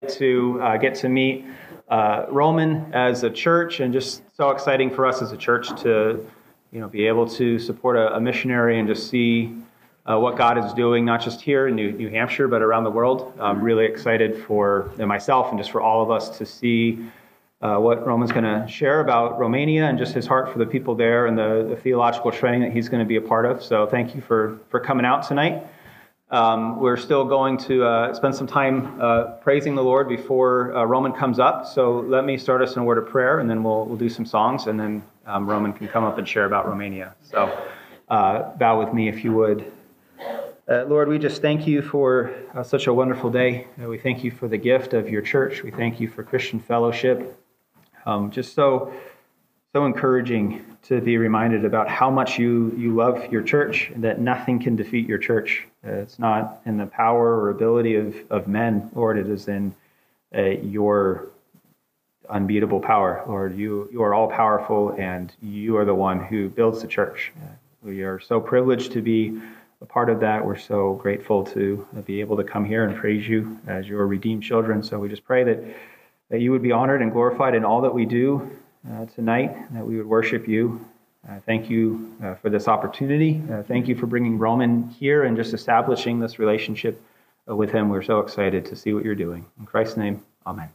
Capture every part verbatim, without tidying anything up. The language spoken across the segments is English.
to uh, get to meet uh, Roman as a church, and just so exciting for us as a church to, you know, be able to support a, a missionary and just see uh, what God is doing, not just here in New, New Hampshire, but around the world. I'm really excited for and myself and just for all of us to see uh, what Roman's going to share about Romania and just his heart for the people there and the, the theological training that he's going to be a part of. So thank you for, for coming out tonight. Um, we're still going to uh, spend some time uh, praising the Lord before uh, Roman comes up. So let me start us in a word of prayer, and then we'll we'll do some songs, and then um, Roman can come up and share about Romania. So uh, bow with me if you would. Uh, Lord, we just thank you for uh, such a wonderful day. Uh, we thank you for the gift of your church. We thank you for Christian fellowship. Um, just so so encouraging to be reminded about how much you, you love your church, and that nothing can defeat your church. Uh, it's not in the power or ability of, of men, Lord. It is in uh, your unbeatable power, Lord. You, you are all powerful, and you are the one who builds the church. Uh, we are so privileged to be a part of that. We're so grateful to be able to come here and praise you as your redeemed children. So we just pray that, that you would be honored and glorified in all that we do Uh, tonight, that we would worship you. Uh, thank you uh, for this opportunity. Uh, thank you for bringing Roman here and just establishing this relationship uh, with him. We're so excited to see what you're doing. In Christ's name, amen.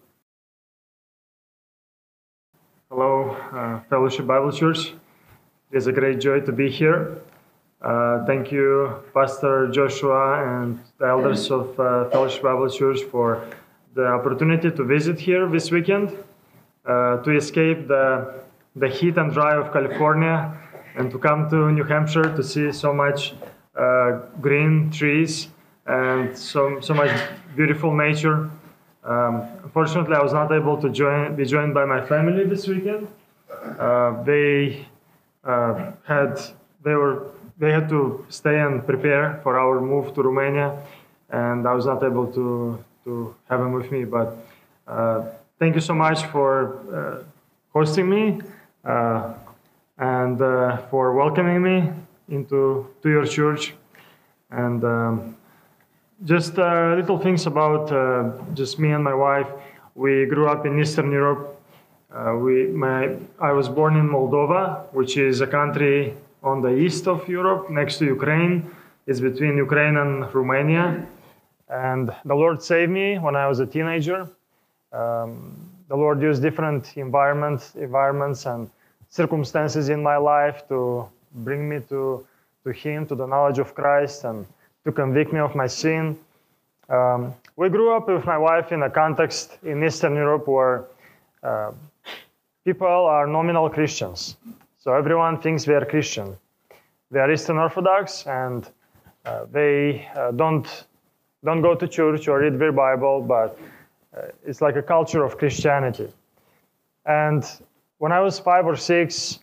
Hello, uh, Fellowship Bible Church. It is a great joy to be here. Uh, thank you, Pastor Joshua and the elders of uh, Fellowship Bible Church, for the opportunity to visit here this weekend. Uh, to escape the, the heat and dry of California and to come to New Hampshire to see so much uh, green trees and so, so much beautiful nature. Um, unfortunately, I was not able to join, be joined by my family this weekend. Uh, they uh, had they were they had to stay and prepare for our move to Romania, and I was not able to to have them with me. But uh, thank you so much for uh, hosting me uh, and uh, for welcoming me into to your church. And um, just uh, little things about uh, just me and my wife. We grew up in Eastern Europe. Uh, we, my, I was born in Moldova, which is a country on the east of Europe, next to Ukraine. It's between Ukraine and Romania. And the Lord saved me when I was a teenager. Um, the Lord used different environments, environments and circumstances in my life to bring me to, to Him, to the knowledge of Christ, and to convict me of my sin. Um, we grew up with my wife in a context in Eastern Europe where uh, people are nominal Christians. So everyone thinks they are Christian. They are Eastern Orthodox, and uh, they uh, don't, don't go to church or read their Bible, but Uh, it's like a culture of Christianity. And when I was five or six,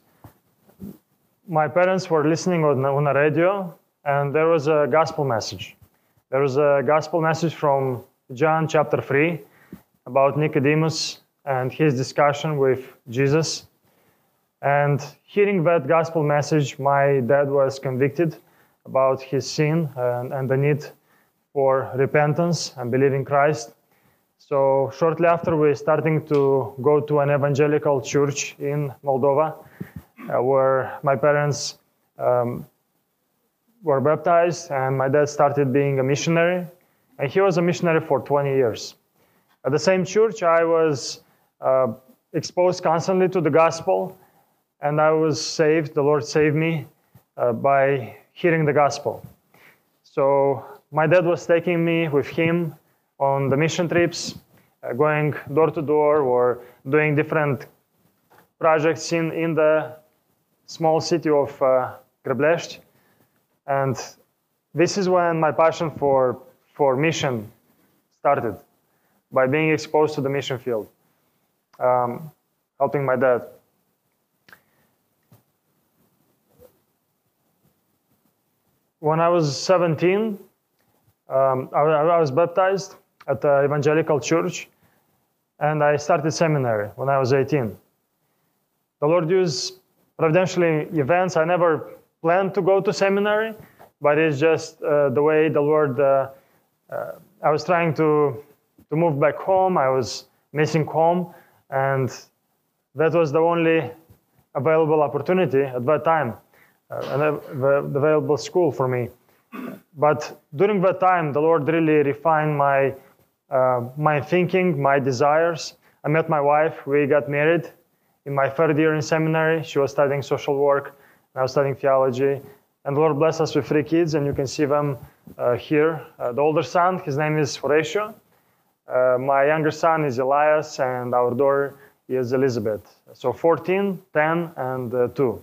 my parents were listening on, on a radio, and there was a gospel message. There was a gospel message from John chapter three about Nicodemus and his discussion with Jesus. And hearing that gospel message, my dad was convicted about his sin and, and the need for repentance and believing Christ. So shortly after, we starting to go to an evangelical church in Moldova, uh, where my parents um, were baptized, and my dad started being a missionary, and he was a missionary for twenty years. At the same church, I was uh, exposed constantly to the gospel, and I was saved. The Lord saved me uh, by hearing the gospel. So my dad was taking me with him on the mission trips, uh, going door to door or doing different projects in, in the small city of uh, Grăblești. And this is when my passion for, for mission started, by being exposed to the mission field, um, helping my dad. When I was seventeen, um, I, I was baptized at the evangelical church, and I started seminary when I was eighteen. The Lord used providentially events. I never planned to go to seminary, but it's just uh, the way the Lord, uh, uh, I was trying to, to move back home. I was missing home, and that was the only available opportunity at that time, uh, and the, the available school for me. But during that time, the Lord really refined my uh, my thinking, my desires. I met my wife. We got married in my third year in seminary. She was studying social work, and I was studying theology. And the Lord blessed us with three kids, and you can see them uh, here. Uh, the older son, his name is Horatio. Uh, my younger son is Elias, and our daughter is Elizabeth. So fourteen, ten, and uh, two.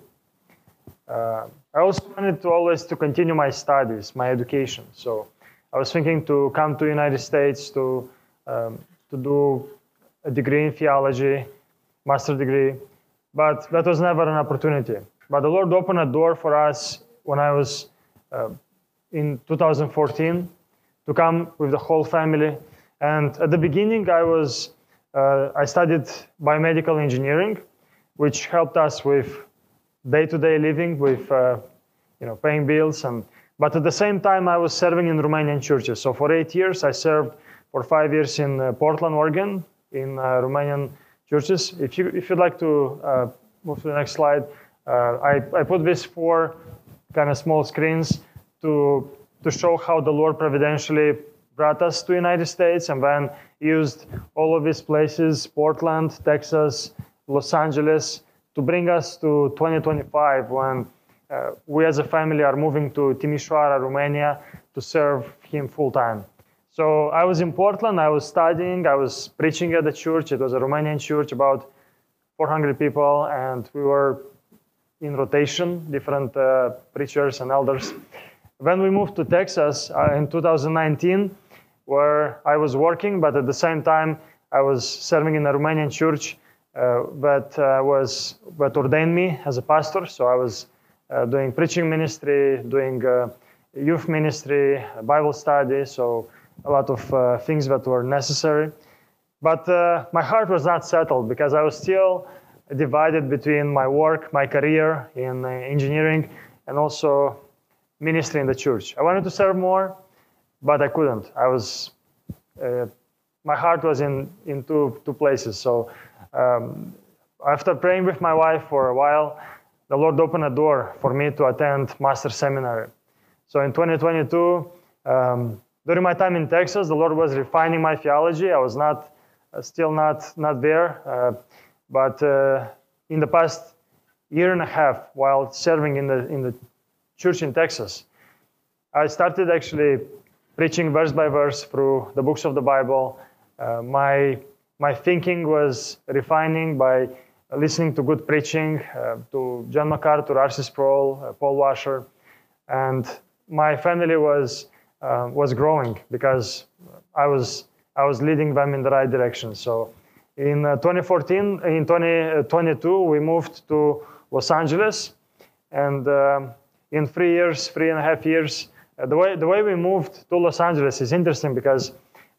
Uh, I also wanted to always to continue my studies, my education. So I was thinking to come to the United States to, um, to do a degree in theology, master degree, but that was never an opportunity. But the Lord opened a door for us when I was uh, in two thousand fourteen to come with the whole family. And at the beginning, I was uh, I studied biomedical engineering, which helped us with day-to-day living, with uh, you know paying bills. And but at the same time, I was serving in Romanian churches. So for eight years, I served for five years in uh, Portland, Oregon, in uh, Romanian churches. If you if you'd like to uh, move to the next slide, uh, I I put these four kind of small screens to to show how the Lord providentially brought us to the United States, and then used all of these places, Portland, Texas, Los Angeles, to bring us to twenty twenty-five, when uh, we as a family are moving to Timișoara, Romania, to serve Him full-time. So I was in Portland, I was studying, I was preaching at the church. It was a Romanian church, about four hundred people, and we were in rotation, different uh, preachers and elders. Then we moved to Texas uh, in two thousand nineteen, where I was working, but at the same time, I was serving in a Romanian church uh, that uh, was that ordained me as a pastor. So I was uh, doing preaching ministry, doing uh, youth ministry, Bible study, so a lot of uh, things that were necessary. But uh, my heart was not settled, because I was still divided between my work, my career in uh, engineering, and also ministry in the church. I wanted to serve more, but I couldn't. I was, uh, my heart was in, in two, two places. So um, after praying with my wife for a while, the Lord opened a door for me to attend Master Seminary. So in twenty twenty-two, um, during my time in Texas, the Lord was refining my theology. I was not, uh, still not, not there, uh, but uh, in the past year and a half, while serving in the, in the church in Texas, I started actually preaching verse by verse through the books of the Bible. Uh, my, my thinking was refining by listening to good preaching, uh, to John MacArthur, R C Sproul, uh, Paul Washer, and my family was uh, was growing because I was I was leading them in the right direction. So in uh, twenty fourteen, in twenty twenty-two, we moved to Los Angeles, and uh, in three years, three and a half years, uh, the way the way we moved to Los Angeles is interesting, because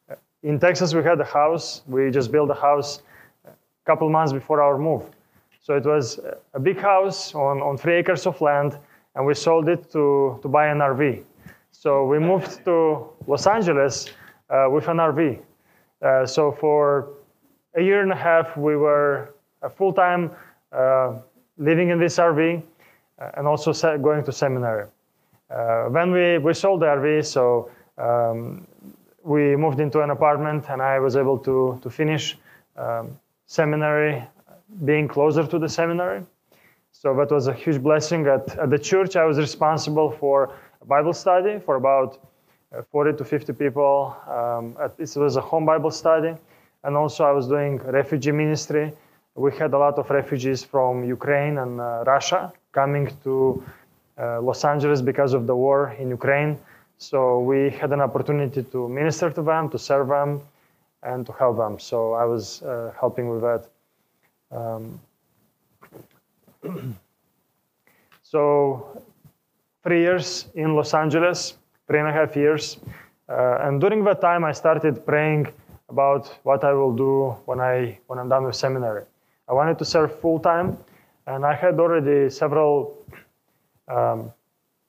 in Texas we had a house. We just built a house a couple months before our move. So it was a big house on, on three acres of land, and we sold it to, to buy an R V. So we moved to Los Angeles uh, with an R V. Uh, so for a year and a half, we were a full-time uh, living in this R V, uh, and also going to seminary. Uh, then we, we sold the R V, so um, we moved into an apartment, and I was able to, to finish um, seminary, being closer to the seminary. So that was a huge blessing. At, at the church, I was responsible for a Bible study for about uh, forty to fifty people. Um, at, it was a home Bible study. And also I was doing refugee ministry. We had a lot of refugees from Ukraine and uh, Russia coming to uh, Los Angeles because of the war in Ukraine. So we had an opportunity to minister to them, to serve them, and to help them. So I was uh, helping with that. Um, so three years in Los Angeles, three and a half years. Uh, and during that time, I started praying about what I will do when, I, when I'm done with seminary. I wanted to serve full-time, and I had already several um,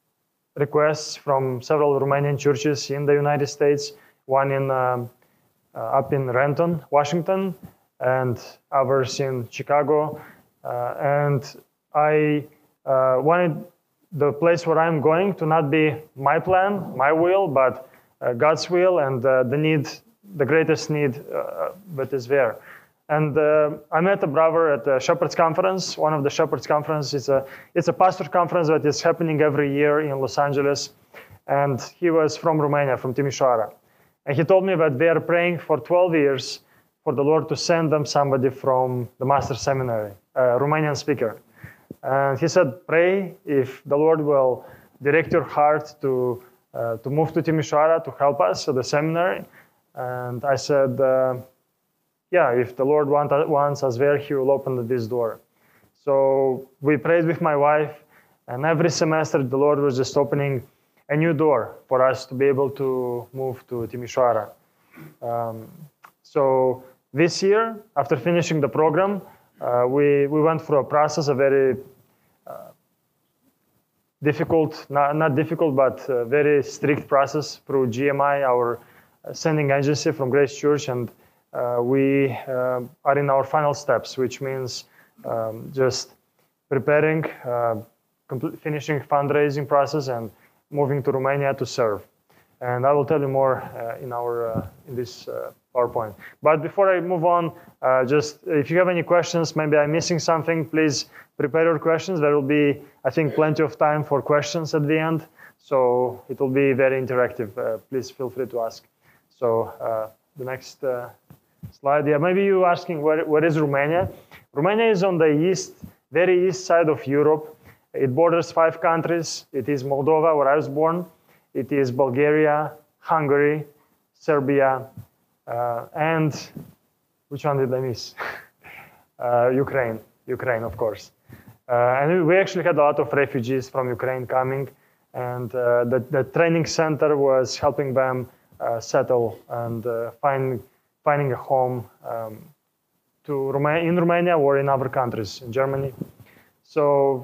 requests from several Romanian churches in the United States, one in, um, uh, up in Renton, Washington, and others in Chicago. Uh, and I uh, wanted the place where I'm going to not be my plan, my will, but uh, God's will and uh, the need, the greatest need uh, that is there. And uh, I met a brother at the Shepherds Conference. One of the Shepherds Conference is a it's a pastor conference that is happening every year in Los Angeles. And he was from Romania, from Timișoara. And he told me that they are praying for twelve years for the Lord to send them somebody from the Master Seminary, a Romanian speaker. And he said, pray if the Lord will direct your heart to uh, to move to Timișoara to help us at the seminary. And I said, uh, yeah, if the Lord want, wants us there, he will open this door. So we prayed with my wife, and every semester the Lord was just opening a new door for us to be able to move to Timișoara. Um, so this year, after finishing the program, uh, we, we went through a process, a very uh, difficult, not, not difficult, but a very strict process through G M I, our sending agency from Grace Church, and uh, we uh, are in our final steps, which means um, just preparing, uh, finishing fundraising process, and moving to Romania to serve. And I will tell you more uh, in our uh, in this uh, PowerPoint. But before I move on, uh, just if you have any questions, maybe I'm missing something, please prepare your questions. There will be, I think, plenty of time for questions at the end. So it will be very interactive. Uh, please feel free to ask. So uh, the next uh, slide. Yeah, maybe you're asking where, where is Romania? Romania is on the east, very east side of Europe. It borders five countries. It is Moldova, where I was born. It is Bulgaria, Hungary, Serbia, uh, and which one did I miss? uh, Ukraine, Ukraine, of course. Uh, and we actually had a lot of refugees from Ukraine coming, and uh, the, the training center was helping them uh, settle and uh, find, finding a home um, to Roma- in Romania or in other countries, in Germany. So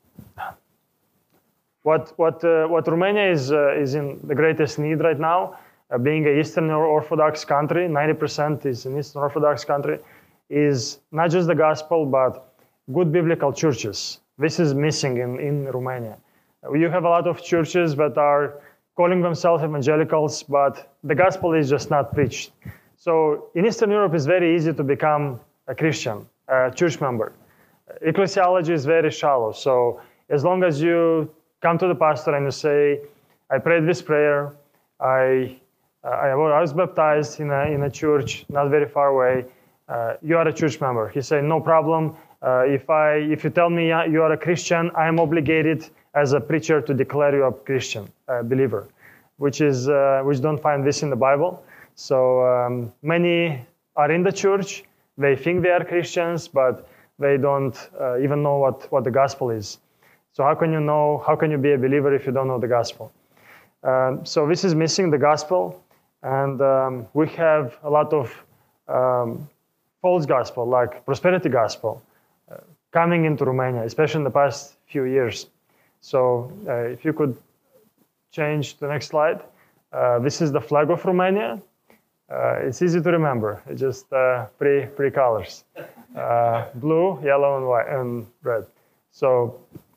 what what uh, what Romania is uh, is in the greatest need right now, uh, being an Eastern Orthodox country, ninety percent is an Eastern Orthodox country, is not just the gospel, but good biblical churches. This is missing in, in Romania. You have a lot of churches that are calling themselves evangelicals, but the gospel is just not preached. So in Eastern Europe, it's very easy to become a Christian, a church member. Ecclesiology is very shallow. So as long as you come to the pastor and you say, I prayed this prayer, I, uh, I was baptized in a, in a church not very far away, uh, you are a church member. He said, no problem. Uh, if, I, if you tell me you are a Christian, I am obligated as a preacher to declare you a Christian, a believer, which is uh, which don't find this in the Bible. So um, many are in the church, they think they are Christians, but they don't uh, even know what, what the gospel is. So how can you know, how can you be a believer if you don't know the gospel? Um, so this is missing the gospel, and um, we have a lot of um, false gospel, like prosperity gospel, uh, coming into Romania, especially in the past few years. So uh, if you could change the next slide. Uh, this is the flag of Romania. Uh, it's easy to remember. It's just uh, three, three colors, uh, blue, yellow, and white, and red. So,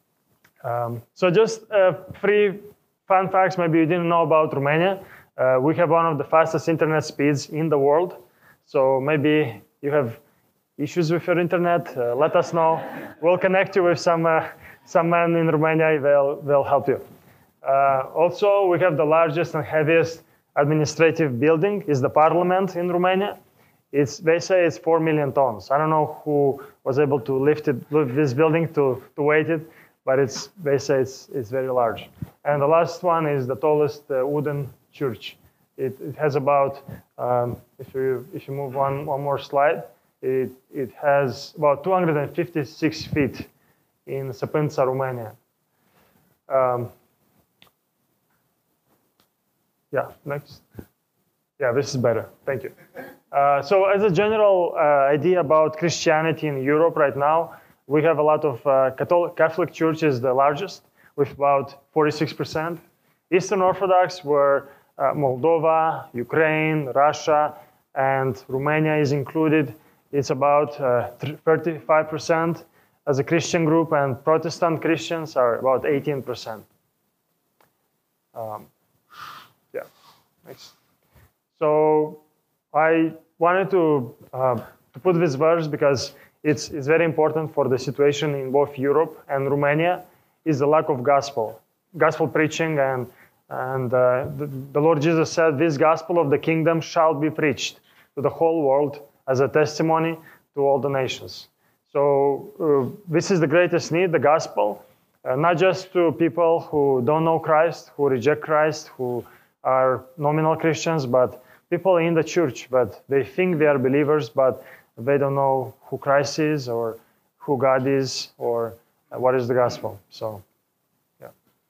um, so just uh, three fun facts maybe you didn't know about Romania. Uh, we have one of the fastest internet speeds in the world. So maybe you have issues with your internet, uh, let us know. We'll connect you with some, uh, some man in Romania, they'll, they'll help you. Uh, also, we have the largest and heaviest administrative building, is the parliament in Romania. It's, they say it's four million tons. I don't know who was able to lift, it, lift this building to, to weight it, but it's, they say it's, it's very large. And the last one is the tallest uh, wooden church. It, it has about, um, if, you, if you move one, one more slide, it, it has about two hundred fifty-six feet in Săpânța, Romania. Um, Yeah, next. Yeah, this is better. Thank you. Uh, so as a general uh, idea about Christianity in Europe right now, we have a lot of uh, Catholic, Catholic Church is the largest, with about forty-six percent. Eastern Orthodox were uh, Moldova, Ukraine, Russia, and Romania is included. It's about uh, thirty-five percent as a Christian group, and Protestant Christians are about eighteen percent. Um, yeah, next. So I wanted to, uh, to put this verse because it's, it's very important for the situation in both Europe and Romania, is the lack of gospel, gospel preaching. And, and uh, the, the Lord Jesus said, this gospel of the kingdom shall be preached to the whole world as a testimony to all the nations. So uh, this is the greatest need, the gospel, uh, not just to people who don't know Christ, who reject Christ, who are nominal Christians, but people in the church, but they think they are believers, but they don't know who Christ is or who God is or what is the gospel. So, yeah.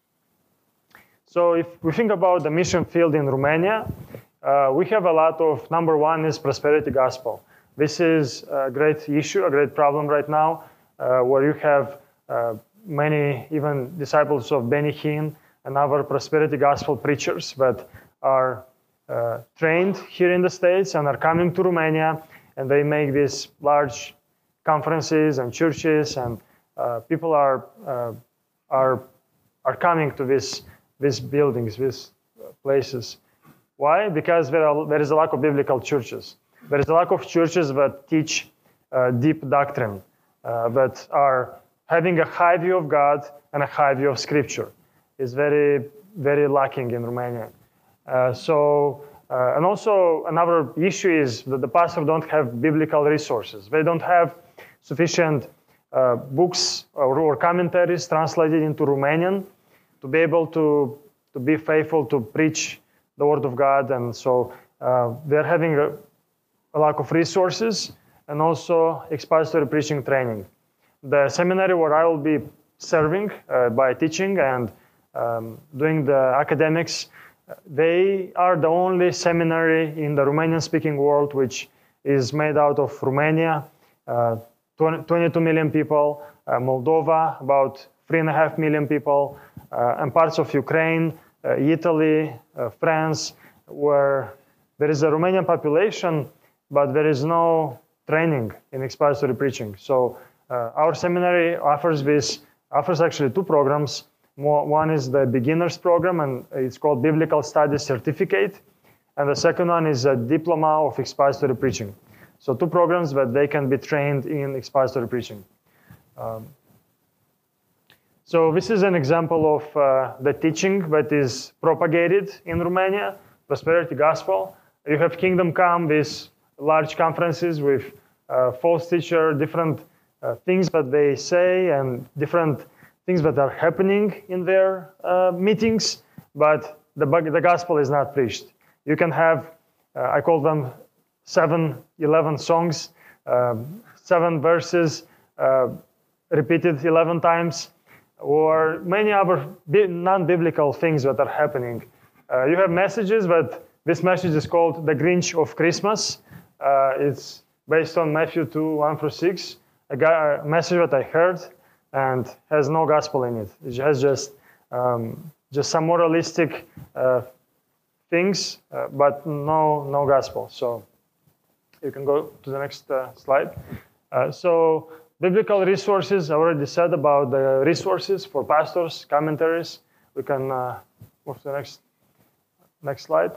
So if we think about the mission field in Romania, uh, we have a lot of, number one is prosperity gospel. This is a great issue, a great problem right now, uh, where you have uh, many, even disciples of Benny Hinn and other prosperity gospel preachers that are uh, trained here in the States and are coming to Romania, and they make these large conferences and churches, and uh, people are uh, are are coming to these these buildings, these places. Why? Because there are, there is a lack of biblical churches. There is a lack of churches that teach uh, deep doctrine, uh, that are having a high view of God and a high view of Scripture. Is very, very lacking in Romania. Uh, so, uh, and also another issue is that the pastors don't have biblical resources. They don't have sufficient uh, books or, or commentaries translated into Romanian to be able to, to be faithful to preach the Word of God. And so uh, they're having a, a lack of resources and also expository preaching training. The seminary where I will be serving uh, by teaching and um, doing the academics, they are the only seminary in the Romanian-speaking world which is made out of Romania, uh, twenty-two million people, uh, Moldova, about three and a half million people, uh, and parts of Ukraine, uh, Italy, uh, France, where there is a Romanian population, but there is no training in expository preaching. So uh, our seminary offers this, offers actually two programs. One is the beginner's program, and it's called Biblical Studies Certificate. And the second one is a Diploma of Expository Preaching. So two programs that they can be trained in expository preaching. Um, so this is an example of uh, the teaching that is propagated in Romania, prosperity gospel. You have Kingdom Come, these large conferences with uh, false teacher, different uh, things that they say and different things that are happening in their uh, meetings, but the, the gospel is not preached. You can have, uh, I call them seven, eleven songs, uh, seven verses uh, repeated eleven times, or many other non-biblical things that are happening. Uh, you have messages, but this message is called The Grinch of Christmas. Uh, it's based on Matthew two, one through six, a, guy, a message that I heard, and has no gospel in it. It has just um, just some moralistic uh, things, uh, but no no gospel. So you can go to the next uh, slide. Uh, so biblical resources, I already said about the resources for pastors, commentaries. We can uh, move to the next next slide.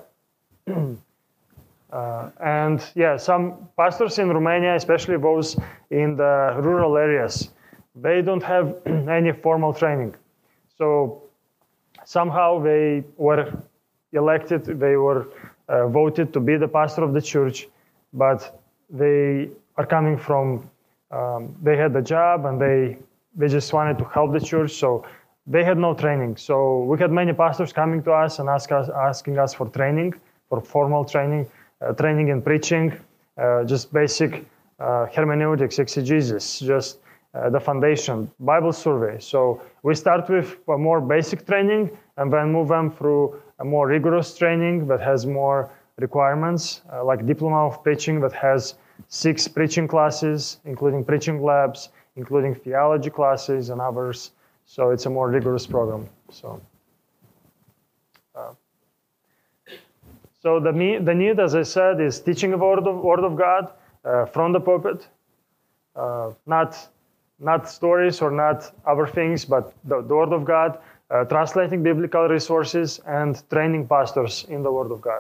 uh, and yeah, some pastors in Romania, especially those in the rural areas, they don't have any formal training. So somehow they were elected, they were uh, voted to be the pastor of the church, but they are coming from, um, they had a job and they, they just wanted to help the church, so they had no training. So we had many pastors coming to us and ask us, asking us for training, for formal training, uh, training in preaching, uh, just basic uh, hermeneutics, exegesis, just Uh, the foundation, Bible survey. So we start with a more basic training and then move them through a more rigorous training that has more requirements, uh, like Diploma of Preaching that has six preaching classes, including preaching labs, including theology classes and others. So it's a more rigorous program. So, uh, So the, me- the need, as I said, is teaching the Word of, word of God uh, from the pulpit, uh, not, not stories or not other things, but the, the Word of God, uh, translating biblical resources, and training pastors in the Word of God.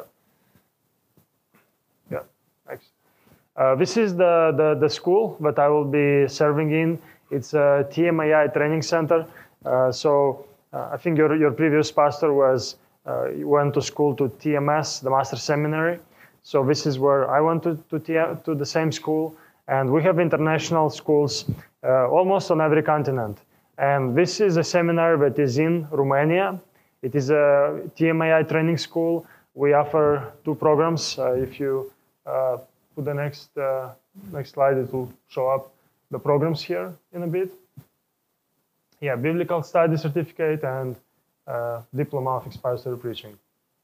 Yeah, thanks. Uh, this is the, the, the school that I will be serving in. It's a T M A I training center. Uh, so uh, I think your, your previous pastor was uh, went to school to T M S, the Master Seminary. So this is where I went to, to, T- to the same school. And we have international schools uh, almost on every continent. And this is a seminary that is in Romania. It is a T M A I training school. We offer two programs. Uh, if you uh, put the next, uh, next slide, it will show up the programs here in a bit. Yeah, Biblical Study Certificate and uh, Diploma of Expository Preaching.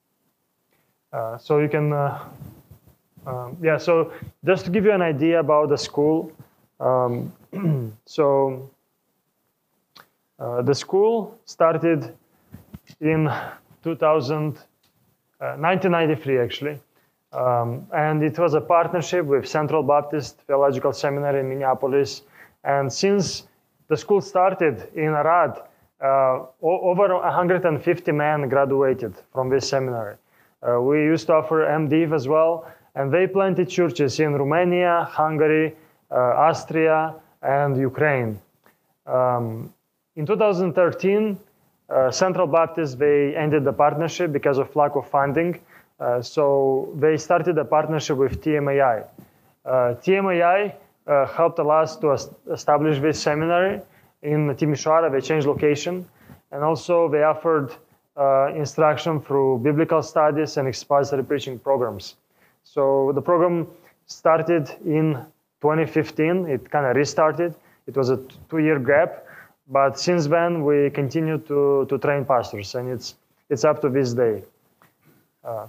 Uh, so you can, uh, um, yeah, so just to give you an idea about the school. Um, so uh, the school started in two thousand, uh, nineteen ninety-three actually. Um, and it was a partnership with Central Baptist Theological Seminary in Minneapolis. And since the school started in Arad, uh, over one hundred fifty men graduated from this seminary. Uh, we used to offer M Div as well, and they planted churches in Romania, Hungary, uh, Austria, and Ukraine. Um, in two thousand thirteen, uh, Central Baptist, they ended the partnership because of lack of funding. Uh, so they started a partnership with T M A I. Uh, T M A I uh, helped us to establish this seminary in Timișoara. They changed location, and also they offered uh, instruction through biblical studies and expository preaching programs. So the program started in twenty fifteen. It kind of restarted. It was a two-year gap, but since then we continue to to train pastors, and it's it's up to this day. Uh,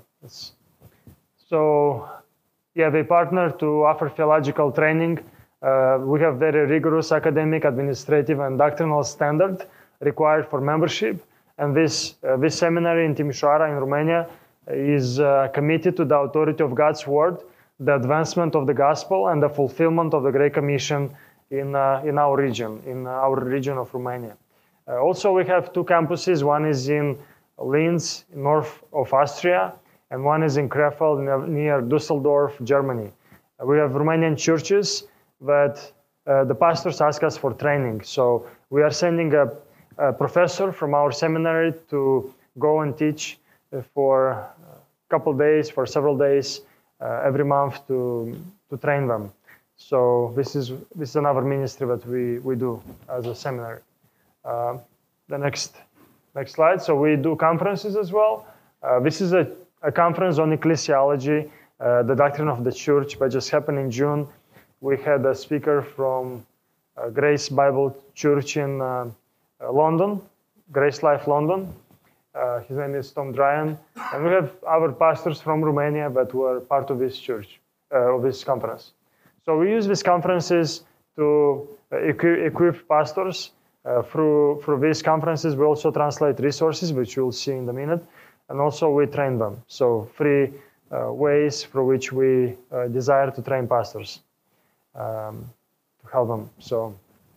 so, yeah, they partner to offer theological training. Uh, we have very rigorous academic, administrative, and doctrinal standard required for membership. And this, uh, this seminary in Timișoara in Romania is uh, committed to the authority of God's word, the advancement of the gospel, and the fulfillment of the Great Commission in, uh, in our region, in our region of Romania. Uh, also, we have two campuses. One is in Linz, north of Austria, and one is in Krefeld, near Dusseldorf, Germany. Uh, we have Romanian churches, but uh, the pastors ask us for training. So we are sending a, a professor from our seminary to go and teach for a couple days, for several days, uh, every month to, to train them. So this is, this is another ministry that we, we do as a seminary. Uh, the next Next slide. So we do conferences as well. Uh, this is a, a conference on ecclesiology, uh, the doctrine of the church, that just happened in June. We had a speaker from uh, Grace Bible Church in uh, uh, London, Grace Life London. Uh, his name is Tom Dryan. And we have our pastors from Romania that were part of this church, uh, of this conference. So we use these conferences to uh, equi- equip pastors. Uh, through, through these conferences, we also translate resources, which you'll see in a minute, and also we train them. So three uh, ways through which we uh, desire to train pastors, um, to help them. So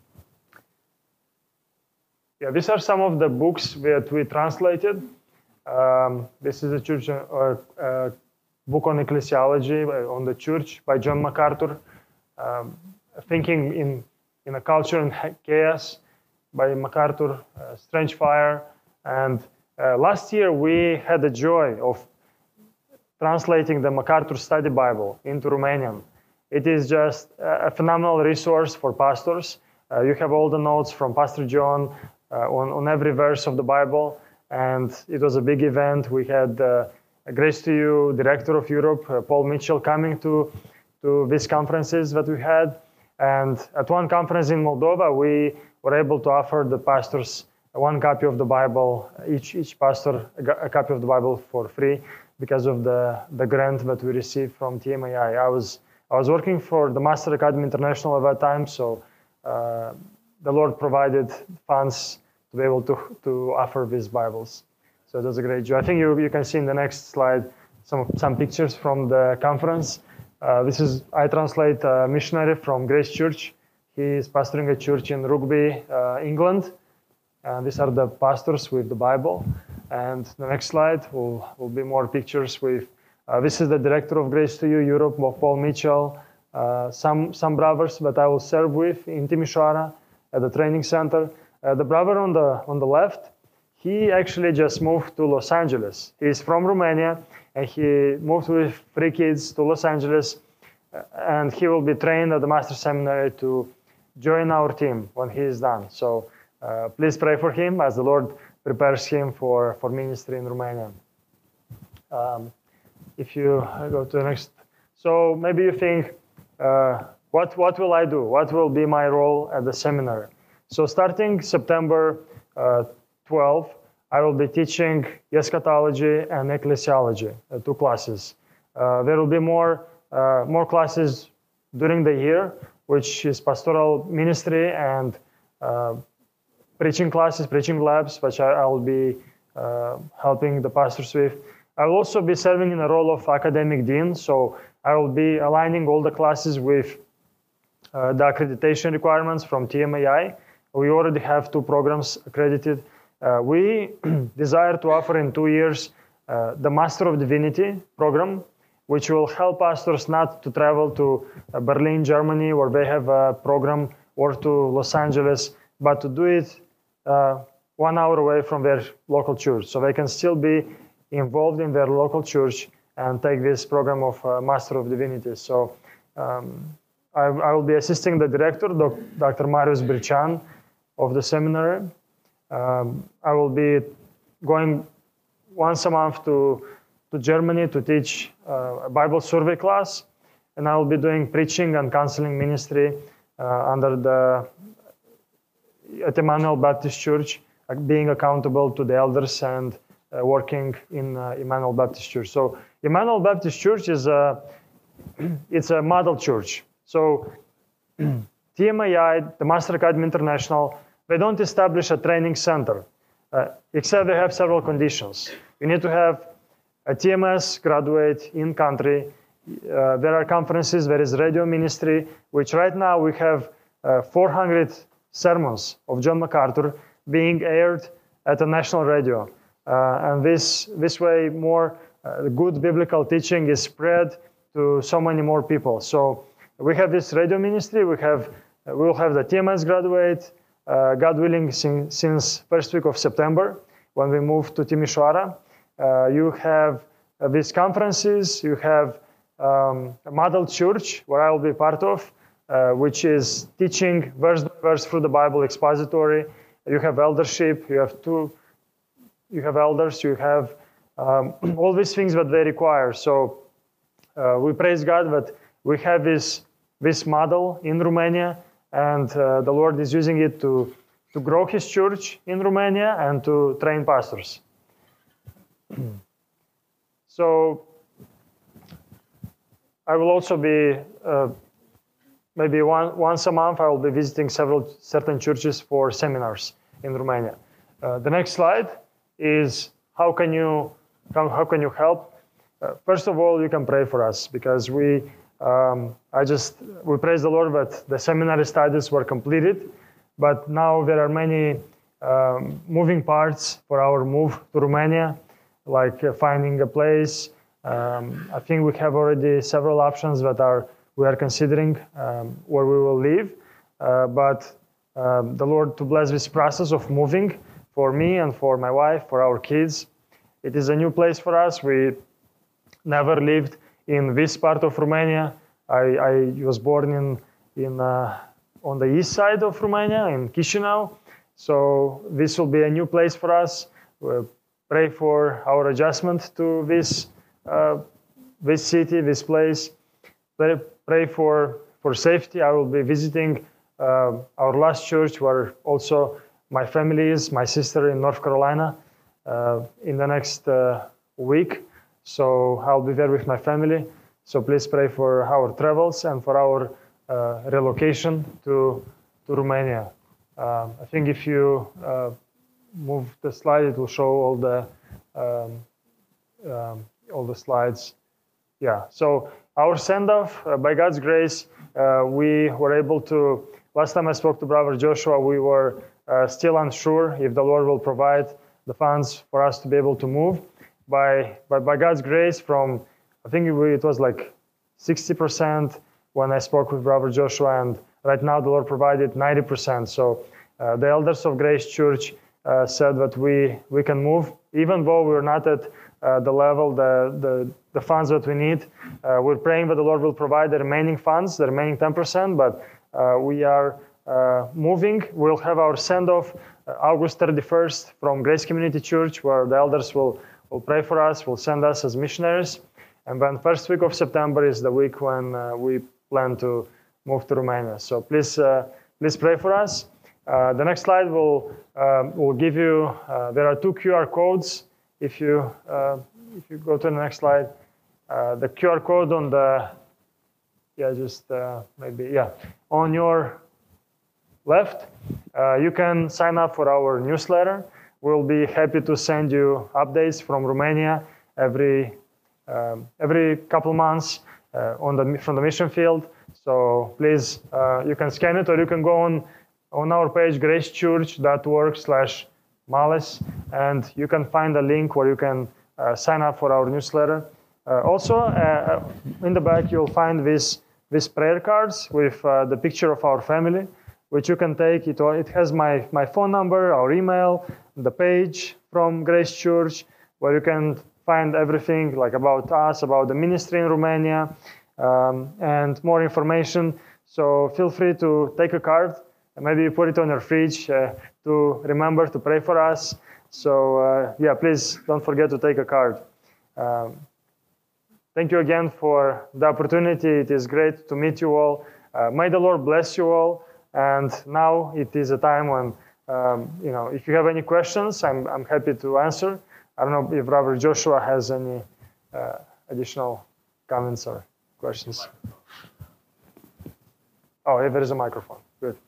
yeah, these are some of the books that we translated. Um, this is a church, uh, uh, book on ecclesiology, uh, on the church by John MacArthur, um, Thinking in, in a Culture and Chaos, by MacArthur, uh, Strange Fire. And uh, last year we had the joy of translating the MacArthur Study Bible into Romanian. It is just a phenomenal resource for pastors. Uh, you have all the notes from Pastor John uh, on, on every verse of the Bible. And it was a big event. We had uh, Grace to You, Director of Europe, uh, Paul Mitchell, coming to, to these conferences that we had. And at one conference in Moldova, we were able to offer the pastors one copy of the Bible, each each pastor a copy of the Bible for free because of the, the grant that we received from T M A I. I was I was working for the Master Academy International at that time, so uh, the Lord provided funds to be able to, to offer these Bibles. So it was a great joy. I think you, you can see in the next slide some some pictures from the conference. Uh, this is I translate a missionary from Grace Church. He is pastoring a church in Rugby, uh, England. And these are the pastors with the Bible. And the next slide will, will be more pictures with, uh, this is the director of Grace to You Europe, Paul Mitchell, uh, some, some brothers that I will serve with in Timișoara at the training center. Uh, the brother on the, on the left, he actually just moved to Los Angeles. He's from Romania, and he moved with three kids to Los Angeles, uh, and he will be trained at the Master Seminary to join our team when he is done. So uh, please pray for him as the Lord prepares him for, for ministry in Romania. Um, if you go to the next, so maybe you think, uh, what, what will I do? What will be my role at the seminary? So starting September uh, twelfth, I will be teaching eschatology and ecclesiology, uh, two classes. Uh, there will be more, uh, more classes during the year, which is pastoral ministry and uh, preaching classes, preaching labs, which I will be uh, helping the pastors with. I will also be serving in the role of academic dean, so I will be aligning all the classes with uh, the accreditation requirements from T M A I. We already have two programs accredited. Uh, we desire to offer in two years uh, the Master of Divinity program, which will help pastors not to travel to uh, Berlin, Germany, where they have a program, or to Los Angeles, but to do it uh, one hour away from their local church. So they can still be involved in their local church and take this program of uh, Master of Divinity. So um, I, I will be assisting the director, Doctor Marius Brichan, of the seminary. Um, I will be going once a month to to Germany to teach uh, a Bible survey class, and I will be doing preaching and counseling ministry uh, under the at Emmanuel Baptist Church, uh, being accountable to the elders and uh, working in uh, Emmanuel Baptist Church. So Emmanuel Baptist Church is a it's a model church. So T M A I, the Master Academy International, they don't establish a training center, uh, except they have several conditions. You need to have a T M S graduate in country. Uh, there are conferences, there is radio ministry, which right now we have uh, four hundred sermons of John MacArthur being aired at the national radio. Uh, and this, this way more uh, good biblical teaching is spread to so many more people. So we have this radio ministry, we have, uh, we will have the T M S graduate, uh, God willing, since, since first week of September, when we move to Timișoara. Uh, you have uh, these conferences, you have um, a model church where I will be part of, uh, which is teaching verse by verse through the Bible expository. You have eldership, you have two, you have elders, you have um, all these things that they require. So uh, we praise God that we have this, this model in Romania, and uh, the Lord is using it to, to grow His church in Romania and to train pastors. So I will also be, uh, maybe one, once a month, I will be visiting several certain churches for seminars in Romania. Uh, the next slide is how can you, how, how can you help? Uh, first of all, you can pray for us, because we, um, I just, we praise the Lord that the seminary studies were completed, but now there are many um, moving parts for our move to Romania, like uh, finding a place. Um, I think we have already several options that are we are considering um, where we will live. Uh, but um, the Lord to bless this process of moving for me and for my wife, for our kids. It is a new place for us. We never lived in this part of Romania. I, I was born in in uh, on the east side of Romania, in Chișinău. So this will be a new place for us. We'll pray for our adjustment to this uh, this city, this place. Pray, pray for, for safety. I will be visiting uh, our last church, where also my family is, my sister in North Carolina, uh, in the next uh, week. So I'll be there with my family. So please pray for our travels and for our uh, relocation to, to Romania. Uh, I think if you uh, move the slide, it will show all the um, um, all the slides. Yeah, so our send-off, uh, by God's grace, uh, we were able to, last time I spoke to Brother Joshua, we were uh, still unsure if the Lord will provide the funds for us to be able to move. By, by, by God's grace, from, I think it was like sixty percent when I spoke with Brother Joshua, and right now the Lord provided ninety percent. So uh, the elders of Grace Church uh, said that we, we can move, even though we're not at uh, the level, the, the, the funds that we need. Uh, we're praying that the Lord will provide the remaining funds, the remaining ten percent, but uh, we are uh, moving. We'll have our send-off uh, August thirty-first from Grace Community Church, where the elders will, will pray for us, will send us as missionaries. And then first week of September is the week when uh, we plan to move to Romania. So please, uh, please pray for us. Uh, the next slide will um, will give you. Uh, there are two Q R codes. If you uh, if you go to the next slide, uh, the Q R code on the yeah just uh, maybe yeah on your left, uh, you can sign up for our newsletter. We'll be happy to send you updates from Romania every um, every couple months uh, on the from the mission field. So please, uh, you can scan it, or you can go on on our page, gracechurch dot org slash malice, and you can find a link where you can uh, sign up for our newsletter. Uh, also, uh, in the back, you'll find these these prayer cards with uh, the picture of our family, which you can take. It, it has my, my phone number, our email, the page from Grace Church, where you can find everything like about us, about the ministry in Romania, um, and more information. So feel free to take a card, and maybe you put it on your fridge uh, to remember to pray for us. So uh, yeah, please don't forget to take a card. Um, thank you again for the opportunity. It is great to meet you all. Uh, may the Lord bless you all. And now it is a time when, um, you know, if you have any questions, I'm, I'm happy to answer. I don't know if Brother Joshua has any uh, additional comments or questions. Oh, yeah, there is a microphone. Good.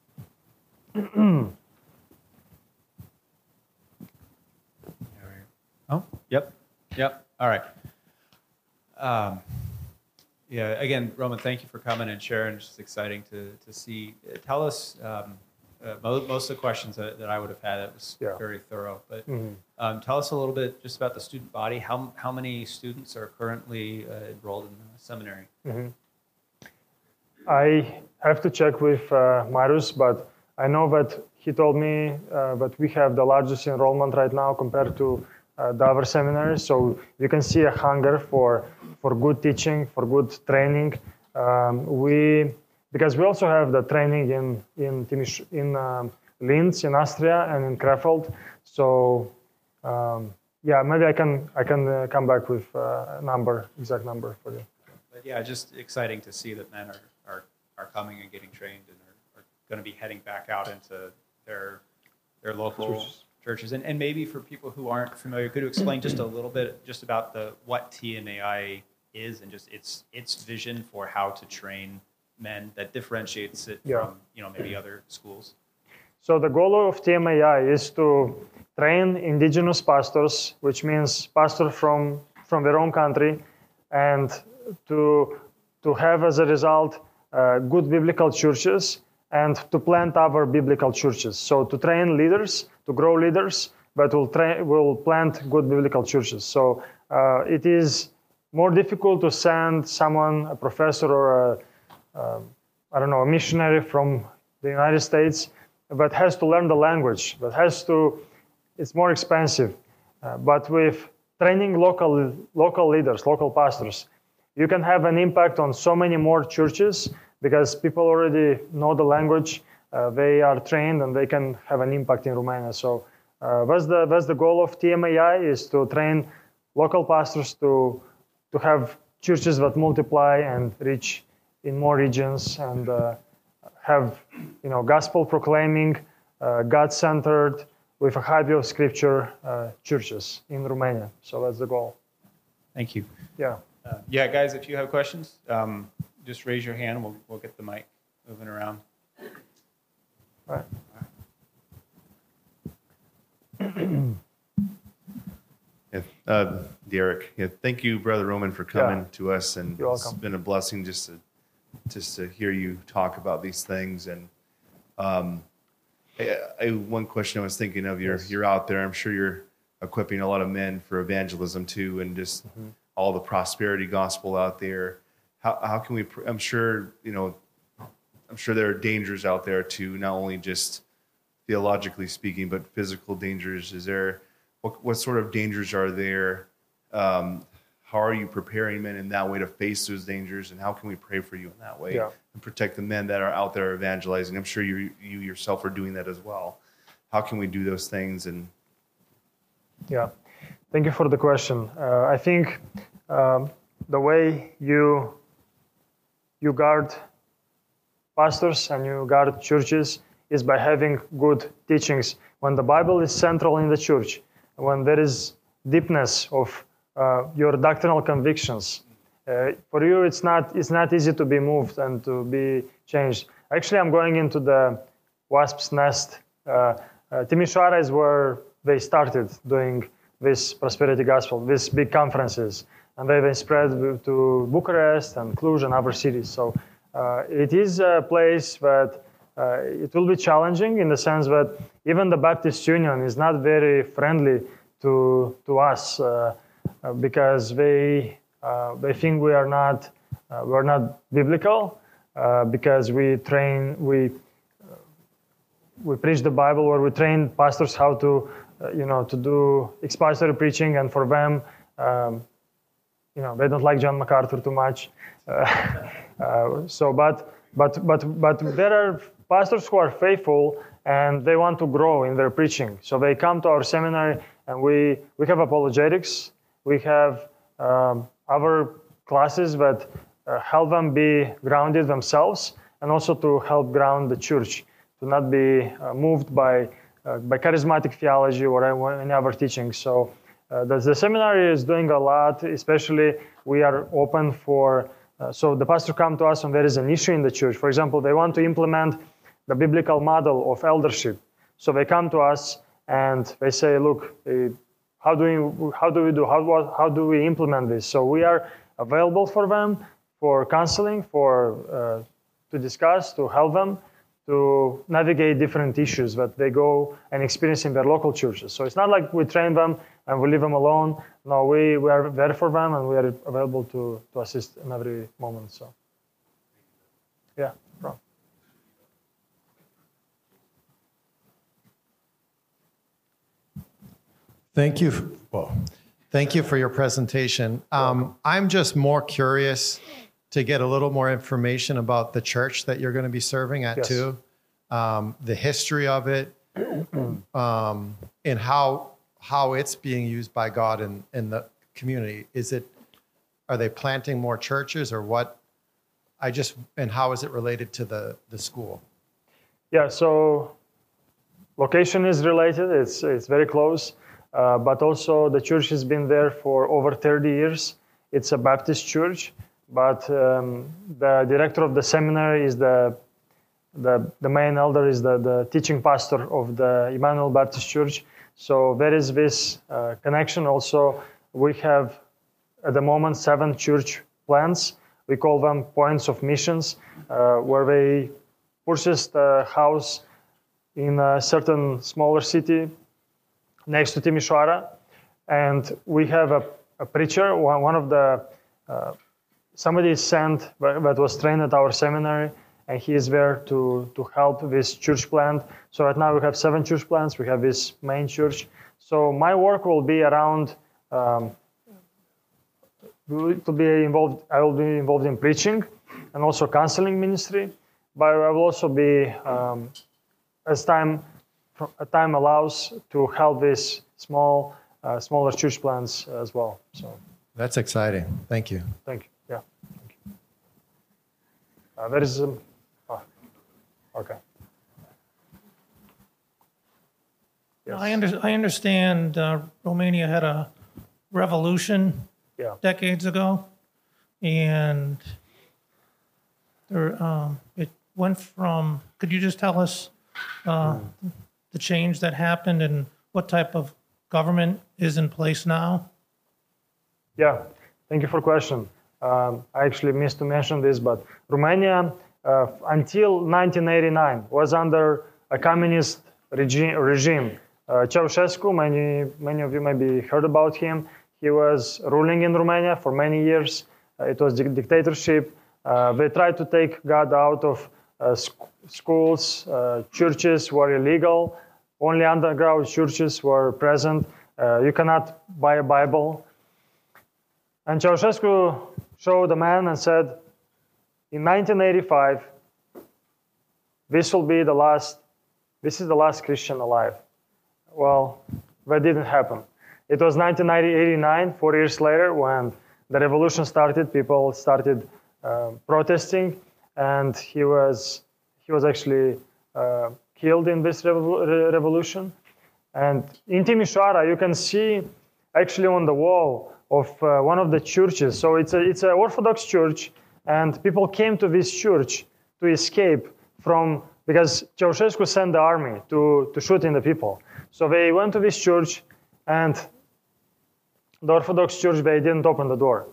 Oh, yep, yep. All right. Um, yeah, again, Roman, thank you for coming and sharing. It's just exciting to, to see. Tell us, um, uh, most, most of the questions that, that I would have had, it was Yeah. very thorough. But Mm-hmm. um, tell us a little bit just about the student body. How, how many students are currently uh, enrolled in the seminary? Mm-hmm. I have to check with uh, Marius, but I know that he told me uh, that we have the largest enrollment right now compared to uh, the other seminaries. So you can see a hunger for for good teaching, for good training. Um, we because we also have the training in in Timish, in um, Linz, in Austria, and in Krefeld. So um, yeah, maybe I can I can uh, come back with uh, a number, exact number for you. But yeah, just exciting to see that men are, are, are coming and getting trained and are, are going to be heading back out into their their local Churches. churches. And, and maybe for people who aren't familiar, could you explain just a little bit just about the what T M A I is and just its its vision for how to train men that differentiates it Yeah. from, you know, maybe other schools? So the goal of T M A I is to train indigenous pastors, which means pastors from, from their own country, and to, to have as a result uh, good biblical churches and to plant other biblical churches. So to train leaders, to grow leaders, but we'll, tra- we'll plant good biblical churches. So uh, it is more difficult to send someone, a professor or a, uh, I don't know, a missionary from the United States, but has to learn the language, but has to, it's more expensive. Uh, but with training local local leaders, local pastors, you can have an impact on so many more churches because people already know the language, uh, they are trained, and they can have an impact in Romania. So uh, that's the that's the goal of T M A I, is to train local pastors to to have churches that multiply and reach in more regions and uh, have, you know, gospel proclaiming, uh, God-centered, with a high view of Scripture uh, churches in Romania. So that's the goal. Thank you. Yeah. Uh, yeah, guys, if you have questions, um, just raise your hand. We'll, we'll get the mic moving around. All right. Yeah. Uh, Derek. Yeah, thank you, Brother Roman, for coming Yeah. to us, and You're it's welcome. been a blessing just to just to hear you talk about these things. And um, I, I, one question I was thinking of: you're Yes. you're out there. I'm sure you're equipping a lot of men for evangelism too, and just Mm-hmm. all the prosperity gospel out there. How how can we? pr- I'm sure you know. I'm sure there are dangers out there too, not only just theologically speaking, but physical dangers. Is there what what sort of dangers are there? Um, how are you preparing men in that way to face those dangers, and how can we pray for you in that way Yeah. and protect the men that are out there evangelizing? I'm sure you you yourself are doing that as well. How can we do those things? And Yeah, thank you for the question. Uh, I think um, the way you you guard pastors and you guard churches is by having good teachings. When the Bible is central in the church, when there is deepness of uh, your doctrinal convictions, uh, for you it's not it's not easy to be moved and to be changed. Actually, I'm going into the wasp's nest. Uh, uh, Timișoara is where they started doing this prosperity gospel, these big conferences, and they've been spread to Bucharest and Cluj and other cities. So uh, it is a place that uh, it will be challenging in the sense that even the Baptist Union is not very friendly to to us uh, uh, because they uh, they think we are not uh, we're not biblical uh, because we train we we preach the Bible, where we train pastors how to, uh, you know, to do expository preaching, and for them, um, you know, they don't like John MacArthur too much. Uh, uh, so, but but but but there are pastors who are faithful and they want to grow in their preaching. So they come to our seminary, and we we have apologetics, we have um, other classes that uh, help them be grounded themselves, and also to help ground the church, to not be uh, moved by uh, by charismatic theology or any other teaching. So uh, the, the seminary is doing a lot, especially we are open for, uh, so the pastor come to us when there is an issue in the church. For example, they want to implement the biblical model of eldership. So they come to us and they say, look, uh, how do we, how do we do, how, what, how do we implement this? So we are available for them, for counseling, for uh, to discuss, to help them, to navigate different issues that they go and experience in their local churches. So it's not like we train them and we leave them alone. No, we, we are there for them, and we are available to, to assist in every moment. So, yeah, no problem. Thank you. Well, thank you for your presentation. Um, I'm just more curious to get a little more information about the church that you're going to be serving at Yes. too, um, the history of it, um, and how how it's being used by God in, in the community. Is it, are they planting more churches, or what? I just, and how is it related to the, the school? Yeah, so location is related. It's it's very close, uh, but also the church has been there for over thirty years. It's a Baptist church, but um, the director of the seminary is the the, the main elder is the, the teaching pastor of the Emmanuel Baptist Church. So there is this uh, connection. Also, we have at the moment seven church plants. We call them points of missions, uh, where they purchased a house in a certain smaller city next to Timișoara, and we have a, a preacher, one, one of the, uh, somebody is sent that was trained at our seminary, and he is there to, to help this church plant. So right now we have seven church plants. We have this main church. So my work will be around, um, to be involved, I will be involved in preaching and also counseling ministry, but I will also be, um, as time time allows, to help these small, uh, smaller church plants as well. So That's exciting. Thank you. thank you. Yeah. Thank you. Uh, there is, um, oh, okay. Yes. I, under, I understand uh, Romania had a revolution Yeah. decades ago, and there, um, it went from. Could you just tell us uh, the change that happened and what type of government is in place now? Yeah, thank you for question. Um, I actually missed to mention this, but Romania uh, until nineteen eighty-nine was under a communist regi- regime. Uh, Ceausescu, many many of you maybe heard about him. He was ruling in Romania for many years. Uh, it was di- dictatorship. Uh, they tried to take God out of uh, sc- schools. Uh, churches were illegal. Only underground churches were present. Uh, you cannot buy a Bible. And Ceausescu showed a man and said, in nineteen eighty-five, this will be the last, this is the last Christian alive. Well, that didn't happen. It was nineteen eighty-nine, four years later, when the revolution started, people started uh, protesting, and he was, he was actually uh, killed in this revo- revolution. And in Timișoara, you can see actually on the wall of uh, one of the churches. So it's a, it's an Orthodox church, and people came to this church to escape from, because Ceausescu sent the army to, to shoot in the people. So they went to this church, and the Orthodox church, they didn't open the door.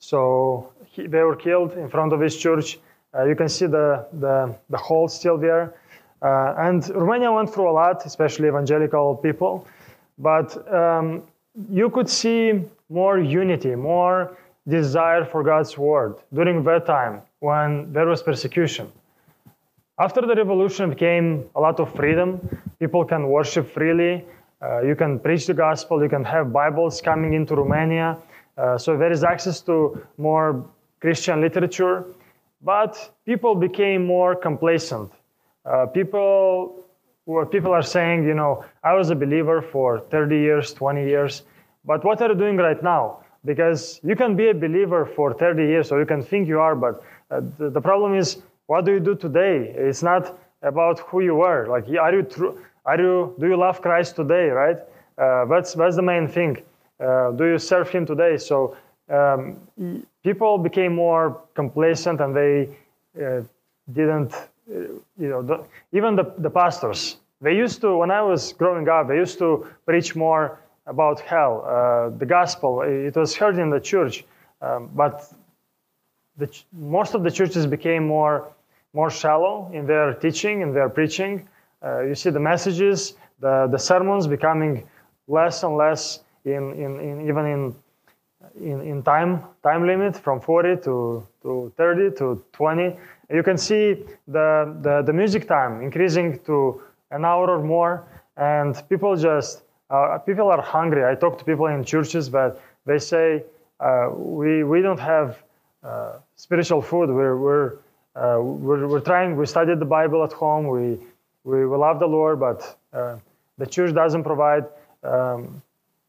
So he, they were killed in front of this church. Uh, you can see the, the, the hole still there. Uh, and Romania went through a lot, especially evangelical people. But um, you could see more unity, more desire for God's word during that time when there was persecution. After the revolution became a lot of freedom. People can worship freely. Uh, you can preach the gospel. You can have Bibles coming into Romania. Uh, so there is access to more Christian literature. But people became more complacent. Uh, people, well, people are saying, you know, I was a believer for thirty years, twenty years. But what are you doing right now? Because you can be a believer for thirty years, or you can think you are, but uh, the, the problem is, what do you do today? It's not about who you were. Like, are you true? Are you? Do you love Christ today? Right? Uh, that's that's the main thing. Uh, do you serve Him today? So um, people became more complacent, and they uh, didn't. Uh, you know, the, even the, the pastors. They used to, when I was growing up, they used to preach more about hell, uh, the gospel. It was heard in the church, um, but the, most of the churches became more, more shallow in their teaching, in their preaching. Uh, you see the messages, the, the sermons becoming less and less in, in, in even in, in, in time, time limit from forty to, to thirty to twenty. You can see the, the, the music time increasing to an hour or more, and people just, uh, people are hungry. I talk to people in churches, but they say, uh, we, we don't have uh, spiritual food. We're, we're, uh, we're, we're trying, we studied the Bible at home, we, we, we love the Lord, but uh, the church doesn't provide, um,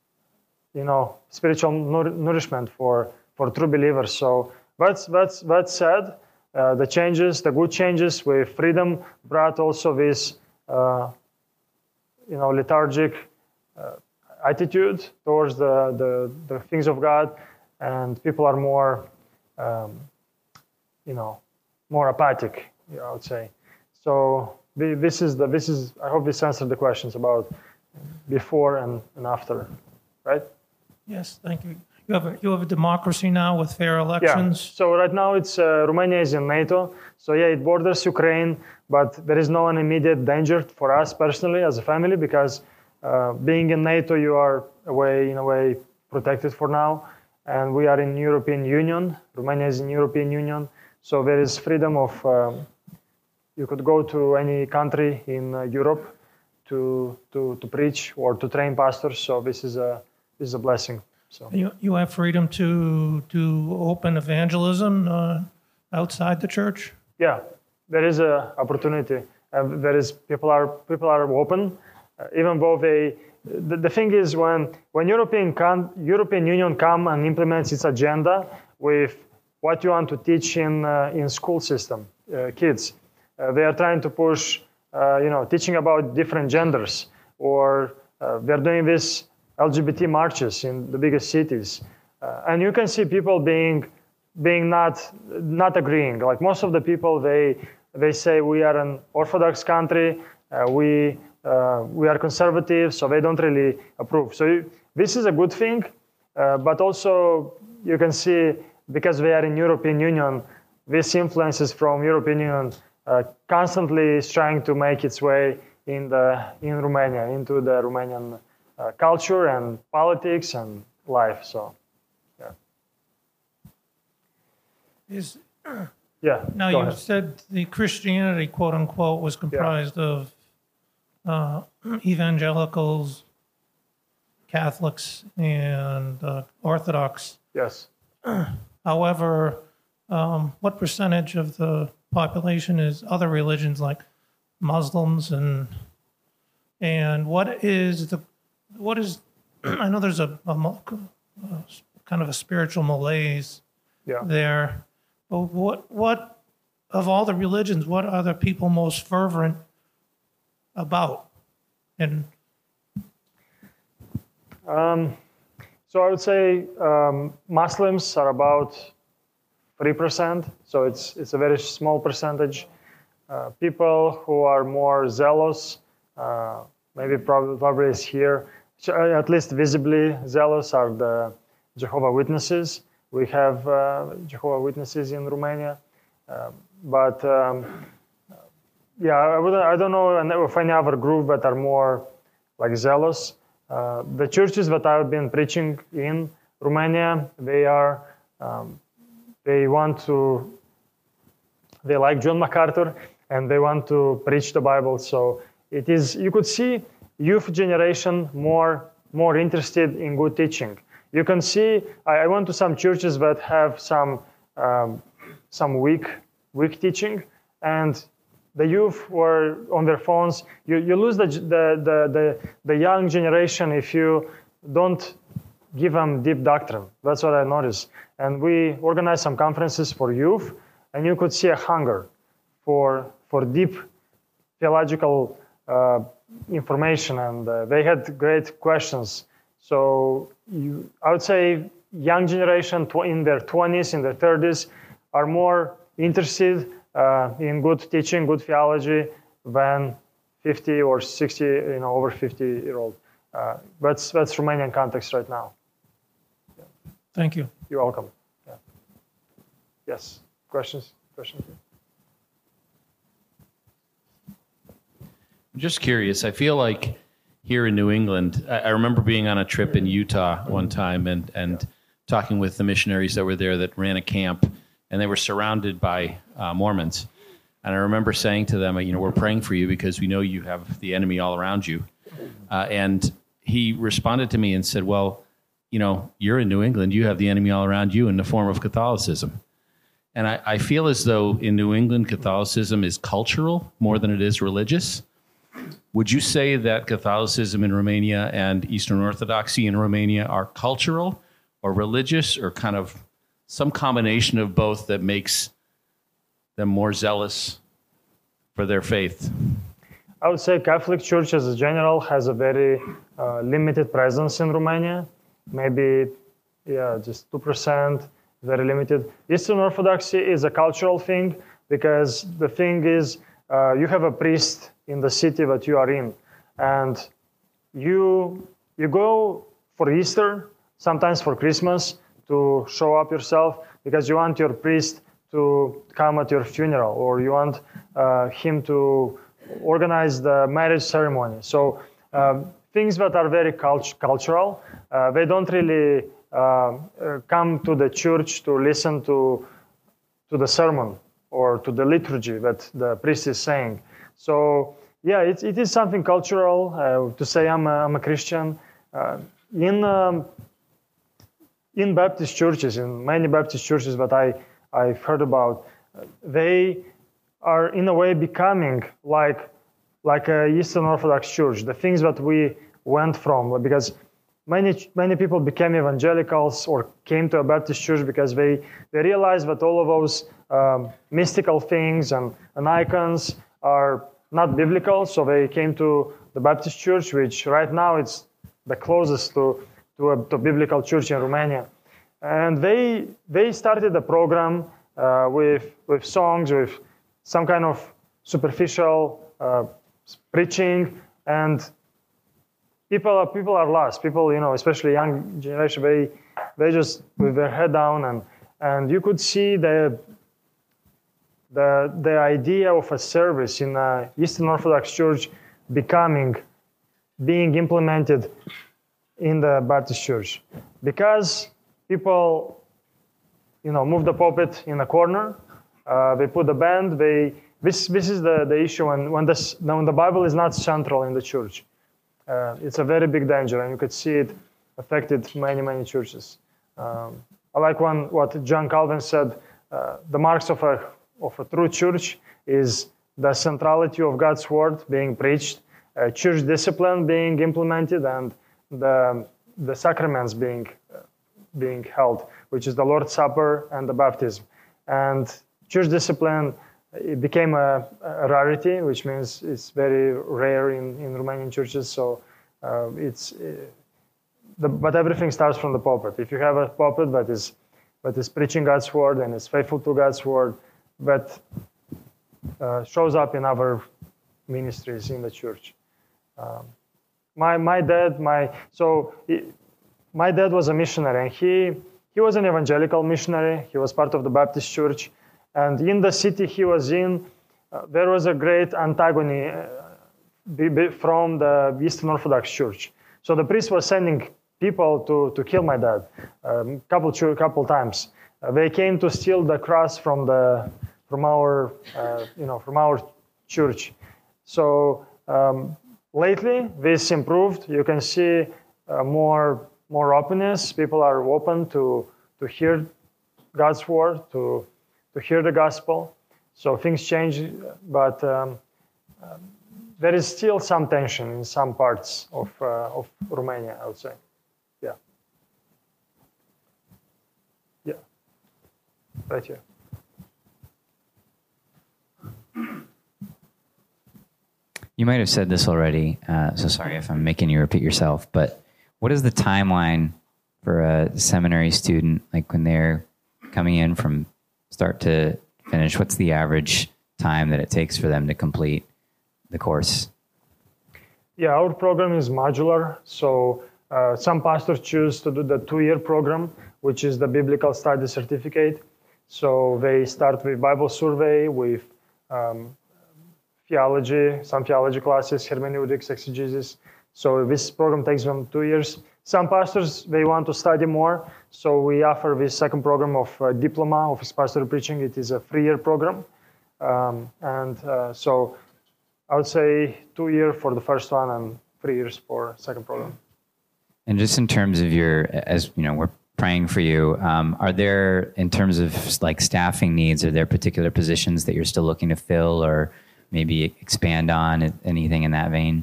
you know, spiritual nour- nourishment for, for true believers. So that's, that's, that's sad. Uh, the changes, the good changes with freedom brought also this, uh, you know, lethargic uh, attitude towards the, the, the things of God, and people are more, um, you know, more apathic, you know, I would say. So the, this is the, this is, I hope this answered the questions about before and, and after, right? Yes, thank you. You have a, you have a democracy now with fair Yeah. elections. So right now it's uh, Romania is in NATO. So yeah, it borders Ukraine, but there is no an immediate danger for us personally as a family, because uh, being in NATO, you are away in a way protected for now, and we are in European Union. Romania is in European Union, so there is freedom of. Um, you could go to any country in uh, Europe to to to preach or to train pastors. So this is a this is a blessing. So. You, you have freedom to to open evangelism uh, outside the church. Yeah, there is a opportunity. Uh, there is people are people are open, uh, even though they. The, the thing is, when when European con, European Union come and implements its agenda with what you want to teach in uh, in school system, uh, kids, uh, they are trying to push, uh, you know, teaching about different genders, or uh, they're doing this L G B T marches in the biggest cities, uh, and you can see people being being not not agreeing. Like most of the people, they they say we are an Orthodox country, uh, we uh, we are conservative, so they don't really approve. So you, this is a good thing. Uh, but also, you can see, because we are in European Union, these influences from European Union uh, constantly is trying to make its way in the in Romania, into the Romanian uh, culture and politics and life. So, yeah. Is Yeah. now go you ahead. said the Christianity, quote unquote, was comprised of uh, evangelicals, Catholics, and uh, Orthodox. Yes. However, um, what percentage of the population is other religions like Muslims, and and what is the what is I know there's a, a mo- uh, kind of a spiritual malaise Yeah. there, but what what of all the religions, what are the people most fervent about? And Um, so I would say um, Muslims are about three percent. So it's it's a very small percentage. Uh, people who are more zealous, uh, maybe probably, probably is here, so, uh, at least visibly zealous, are the Jehovah Witnesses. We have uh, Jehovah Witnesses in Romania, uh, but um, yeah, I, would, I don't know of any other group that are more like zealous. Uh, the churches that I've been preaching in Romania, they are, um, they want to, they like John MacArthur, and they want to preach the Bible. So it is, you could see youth generation more, more interested in good teaching. You can see, I, I went to some churches that have some, um, some weak, weak teaching, and the youth were on their phones. You, you lose the, the, the, the, the young generation if you don't give them deep doctrine. That's what I noticed. And we organized some conferences for youth, and you could see a hunger for, for deep theological uh, information, and uh, they had great questions. So you, I would say young generation tw- in their twenties, in their thirties, are more interested Uh, in good teaching, good theology, than fifty or sixty, you know, over fifty year old. Uh, that's that's Romanian context right now. Yeah. thank you. You're welcome. Yeah. Yes. Questions? Questions? I'm just curious. I feel like here in New England, I, I remember being on a trip in Utah one time and, and talking with the missionaries that were there that ran a camp, and they were surrounded by uh, Mormons. And I remember saying to them, you know, we're praying for you because we know you have the enemy all around you. Uh, and he responded to me and said, well, you know, you're in New England, you have the enemy all around you in the form of Catholicism. And I, I feel as though in New England, Catholicism is cultural more than it is religious. Would you say that Catholicism in Romania and Eastern Orthodoxy in Romania are cultural or religious, or kind of some combination of both that makes them more zealous for their faith? I would say Catholic Church as a general has a very uh, limited presence in Romania. Maybe, yeah, just two percent, very limited. Eastern Orthodoxy is a cultural thing, because the thing is, uh, you have a priest in the city that you are in, and you you go for Easter, sometimes for Christmas, to show up yourself, because you want your priest to come at your funeral, or you want uh, him to organize the marriage ceremony. So um, things that are very cult- cultural, uh, they don't really uh, uh, come to the church to listen to to the sermon or to the liturgy that the priest is saying. So yeah, it, it is something cultural uh, to say I'm a, I'm a Christian. Uh, in um, in Baptist churches, in many Baptist churches that I I've heard about, they are in a way becoming like like a Eastern Orthodox church. The things that we went from, because many many people became evangelicals or came to a Baptist church because they they realized that all of those um, mystical things and, and icons are not biblical. So they came to the Baptist church, which right now it's the closest to to a to biblical church in Romania. And they they started a program uh, with with songs, with some kind of superficial uh, preaching, and people are people are lost. People, you know, especially young generation, they they just with their head down, and and you could see the the the idea of a service in a Eastern Orthodox Church becoming being implemented in the Baptist Church, because people, you know, move the pulpit in a corner. Uh, they put the band. They this this is the, the issue when when this when the Bible is not central in the church. Uh, it's a very big danger, and you could see it affected many many churches. Um, I like one what John Calvin said. Uh, the marks of a of a true church is the centrality of God's word being preached, uh, church discipline being implemented, and the the sacraments being uh, being held, which is the Lord's Supper and the baptism. And church discipline, it became a, a rarity, which means it's very rare in, in Romanian churches. So uh, it's, uh, the, but everything starts from the pulpit. If you have a pulpit that is, that is preaching God's word and is faithful to God's word, that uh, shows up in our ministries in the church. Um, my my dad, my so he, my dad was a missionary, and he he was an evangelical missionary. He was part of the Baptist church. And in the city he was in, uh, there was a great antagony uh, be, be from the Eastern Orthodox Church. So the priest was sending people to, to kill my dad a um, couple couple times. Uh, they came to steal the cross from the from our uh, you know from our church. So um, lately this improved. You can see uh, more more openness. People are open to to hear God's word, to to hear the gospel. So things change, but um, um, there is still some tension in some parts of uh, of Romania, I would say. Yeah. Yeah. Right here. You might have said this already, uh, so sorry if I'm making you repeat yourself, but what is the timeline for a seminary student, like when they're coming in from start to finish? What's the average time that it takes for them to complete the course? Yeah, our program is modular. So uh, some pastors choose to do the two-year program, which is the Biblical Study Certificate. So they start with Bible survey, with um, theology, some theology classes, hermeneutics, exegesis. So this program takes them two years. Some pastors, they want to study more, so we offer this second program of uh, diploma of pastoral preaching. It is a three-year program, um, and uh, so I would say two years for the first one and three years for second program. And just in terms of your, as you know, we're praying for you. Um, are there, in terms of like staffing needs, are there particular positions that you're still looking to fill, or maybe expand on, anything in that vein?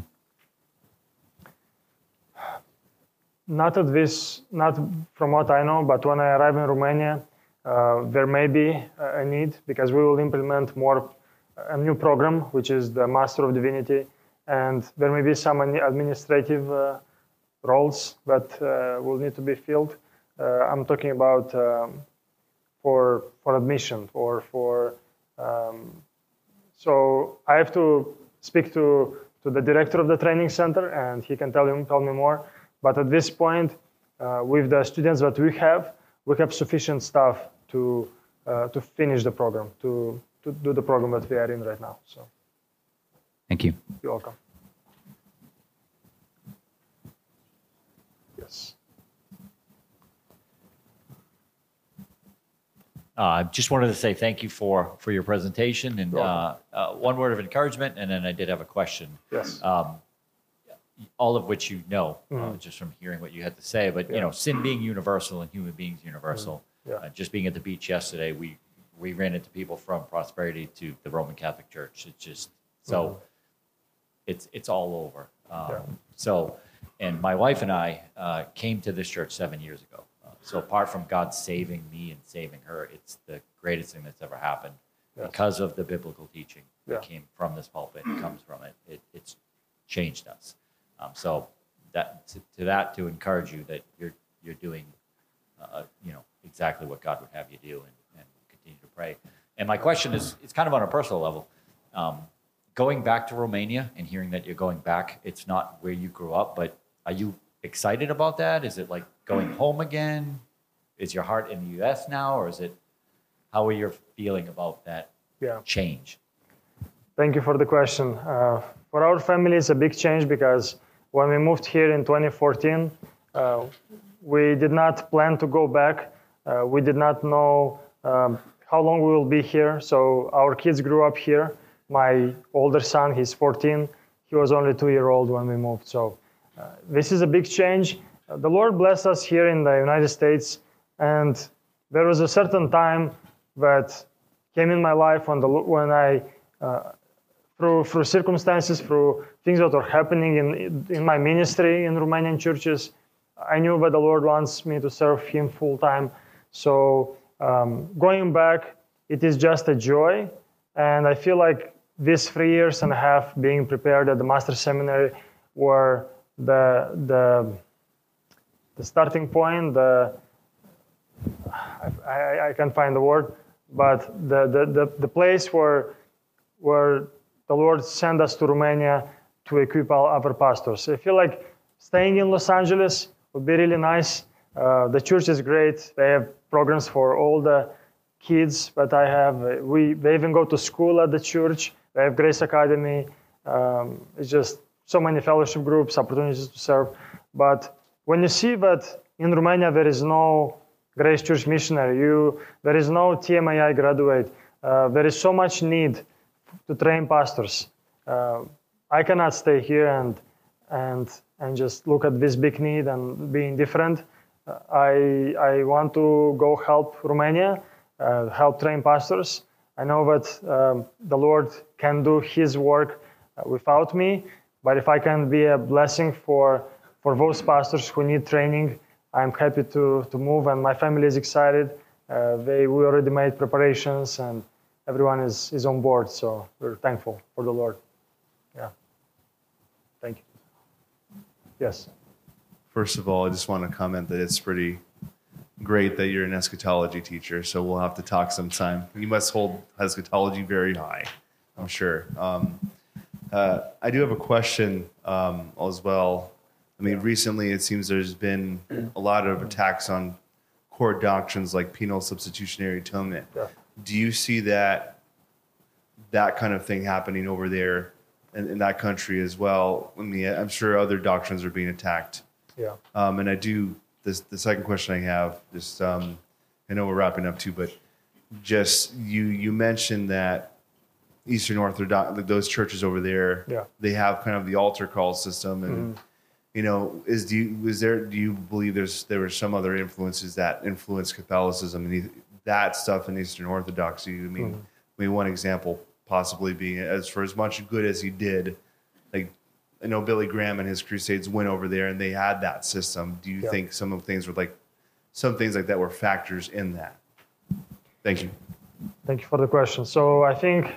Not at this, not from what I know, but when I arrive in Romania, uh, there may be a need, because we will implement more a new program, which is the Master of Divinity, and there may be some administrative uh, roles that uh, will need to be filled. Uh, I'm talking about um, for for admission or for. Um, so I have to speak to to the director of the training center, and he can tell you tell me more. But at this point, uh, with the students that we have, we have sufficient staff to uh, to finish the program, to to do the program that we are in right now. So, thank you. You're welcome. Yes. I uh, just wanted to say thank you for for your presentation, and uh, uh, one word of encouragement, and then I did have a question. Yes. Um, all of which you know, mm-hmm. uh, just from hearing what you had to say. But, yeah. you know, sin being universal and human beings universal. Mm-hmm. Yeah. Uh, just being at the beach yesterday, we, we ran into people from Prosperity to the Roman Catholic Church. It's just, so mm-hmm. it's it's all over. Um, yeah. So, and my wife and I uh, came to this church seven years ago. Uh, so apart from God saving me and saving her, it's the greatest thing that's ever happened yes. because of the biblical teaching that yeah. came from this pulpit and comes from it. it. It's changed us. Um, so that to, to that to encourage you that you're you're doing, uh, you know, exactly what God would have you do, and, and continue to pray. And my question is, it's kind of on a personal level. Um, going back to Romania and hearing that you're going back, it's not where you grew up, but are you excited about that? Is it like going home again? Is your heart in the U S now, or is it, how are you feeling about that Yeah. change? Thank you for the question. Uh, for our family, it's a big change because when we moved here in twenty fourteen, uh, we did not plan to go back. Uh, we did not know um, how long we will be here. So our kids grew up here. My older son, he's fourteen. He was only two years old when we moved. So uh, this is a big change. Uh, the Lord blessed us here in the United States. And there was a certain time that came in my life when, the, when I, uh, through, through circumstances, through things that were happening in, in my ministry in Romanian churches, I knew that the Lord wants me to serve Him full time. So um, going back, it is just a joy. And I feel like these three years and a half being prepared at the Master Seminary were the, the, the starting point, the, I, I, I can't find the word, but the, the, the, the place where, where the Lord sent us to Romania to equip our other pastors. I feel like staying in Los Angeles would be really nice. Uh, the church is great. They have programs for all the kids that I have. We, they even go to school at the church. They have Grace Academy. Um, it's just so many fellowship groups, opportunities to serve. But when you see that in Romania there is no Grace Church missionary, you, there is no T M A I graduate, uh, there is so much need to train pastors. Uh, I cannot stay here and, and, and just look at this big need and be indifferent. Uh, I, I want to go help Romania, uh, help train pastors. I know that um, the Lord can do His work uh, without me, but if I can be a blessing for, for those pastors who need training, I'm happy to, to move, and my family is excited. Uh, they, we already made preparations, and everyone is, is on board, so we're thankful for the Lord. Yeah. Thank you. Yes. First of all, I just want to comment that it's pretty great that you're an eschatology teacher, so we'll have to talk sometime. You must hold eschatology very high, I'm sure. Um, uh, I do have a question um, as well. I mean, recently it seems there's been a lot of attacks on core doctrines like penal substitutionary atonement. Yeah. Do you see that that kind of thing happening over there in, in that country as well? I mean, I'm sure other doctrines are being attacked. Yeah. Um, and I do, this, the second question I have, just, um, I know we're wrapping up too, but just, you, you mentioned that Eastern Orthodox, those churches over there, Yeah. they have kind of the altar call system. And, Mm-hmm. you know, is, do you, was there, do you believe there's, there were some other influences that influenced Catholicism and that stuff in Eastern Orthodoxy? I mean, Mm-hmm. I mean, one example possibly being, as for as much good as he did, like, I know Billy Graham and his crusades went over there and they had that system. Do you Yeah. think some of things were like, some things like that were factors in that? Thank you. Thank you for the question. So I think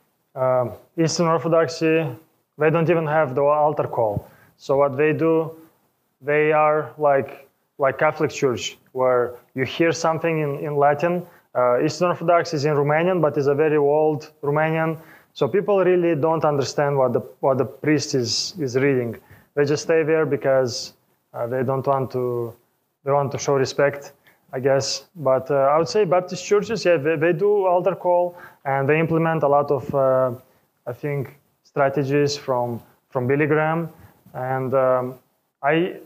um, Eastern Orthodoxy, they don't even have the altar call. So what they do, they are like like Catholic Church, where you hear something in, in Latin. Uh, Eastern Orthodox is in Romanian, but it's a very old Romanian. So people really don't understand what the what the priest is is reading. They just stay there because uh, they don't want to they want to show respect, I guess. But uh, I would say Baptist churches, yeah, they, they do altar call and they implement a lot of uh, I think strategies from from Billy Graham. And um, I,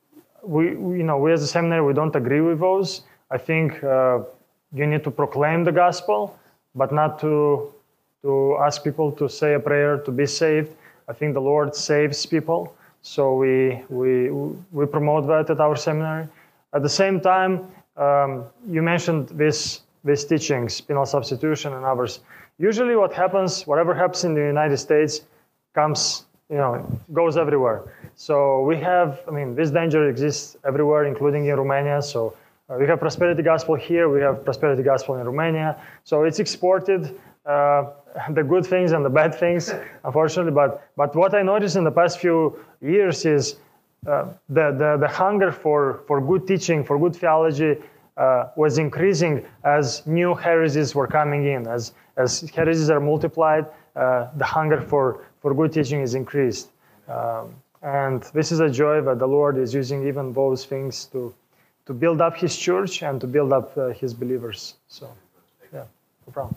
we, we, you know, we as a seminary, we don't agree with those. I think uh, you need to proclaim the gospel, but not to to ask people to say a prayer to be saved. I think the Lord saves people, so we we we promote that at our seminary. At the same time, um, you mentioned this these teachings, penal substitution and others. Usually, what happens, whatever happens in the United States, comes. You know, goes everywhere. So we have, I mean, this danger exists everywhere, including in Romania. So uh, we have prosperity gospel here, we have prosperity gospel in Romania. So it's exported, uh, the good things and the bad things, unfortunately. But but what I noticed in the past few years is uh, the, the, the hunger for, for good teaching, for good theology uh, was increasing as new heresies were coming in. As, as heresies are multiplied, uh, the hunger for for good teaching is increased. Um, And this is a joy that the Lord is using even those things to, to build up His church and to build up uh, His believers. So, yeah, no problem.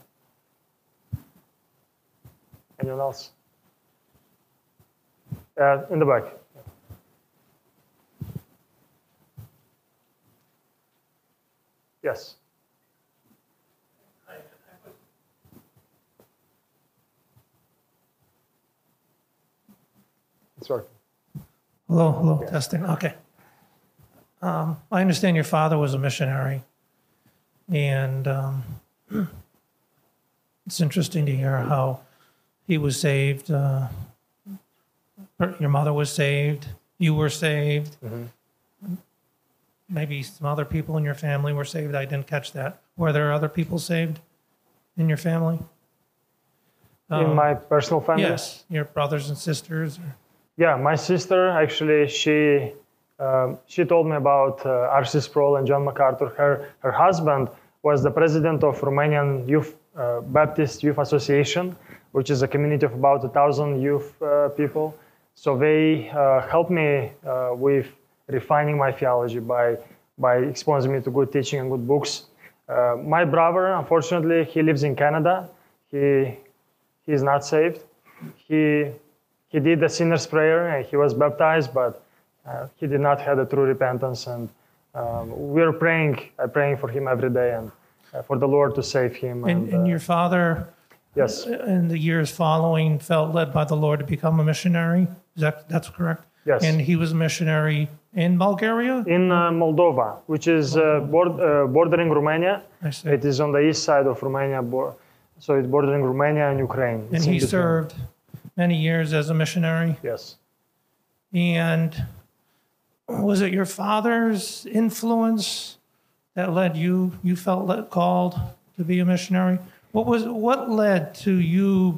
Anyone else? Uh, in the back. Yes. It's working. Hello, hello, testing. Okay. Um, I understand your father was a missionary, and um, it's interesting to hear how he was saved. Uh, your mother was saved. You were saved. Mm-hmm. Maybe some other people in your family were saved. I didn't catch that. Were there other people saved in your family? In Um, my personal family? Yes, your brothers and sisters. Or... Yeah, my sister, actually, she um, she told me about uh, R C Sproul and John MacArthur. Her, her husband was the president of Romanian Youth uh, Baptist Youth Association, which is a community of about a thousand youth uh, people. So they uh, helped me uh, with refining my theology by, by exposing me to good teaching and good books. Uh, my brother, unfortunately, he lives in Canada. He he's not saved. He he did the sinner's prayer and he was baptized, but uh, he did not have the true repentance. And um, we're praying, I'm praying for him every day and uh, for the Lord to save him. And, And, and uh, your father, yes, in the years following, felt led by the Lord to become a missionary. Is that that's correct? yes. And he was a missionary in Bulgaria. In uh, Moldova, which is uh, board, uh, bordering Romania. I see. It is on the east side of Romania, bo- so it's bordering Romania and Ukraine. And It's in he between. served many years as a missionary. Yes. And was it your father's influence that led you? You felt led, called to be a missionary. What was what led to you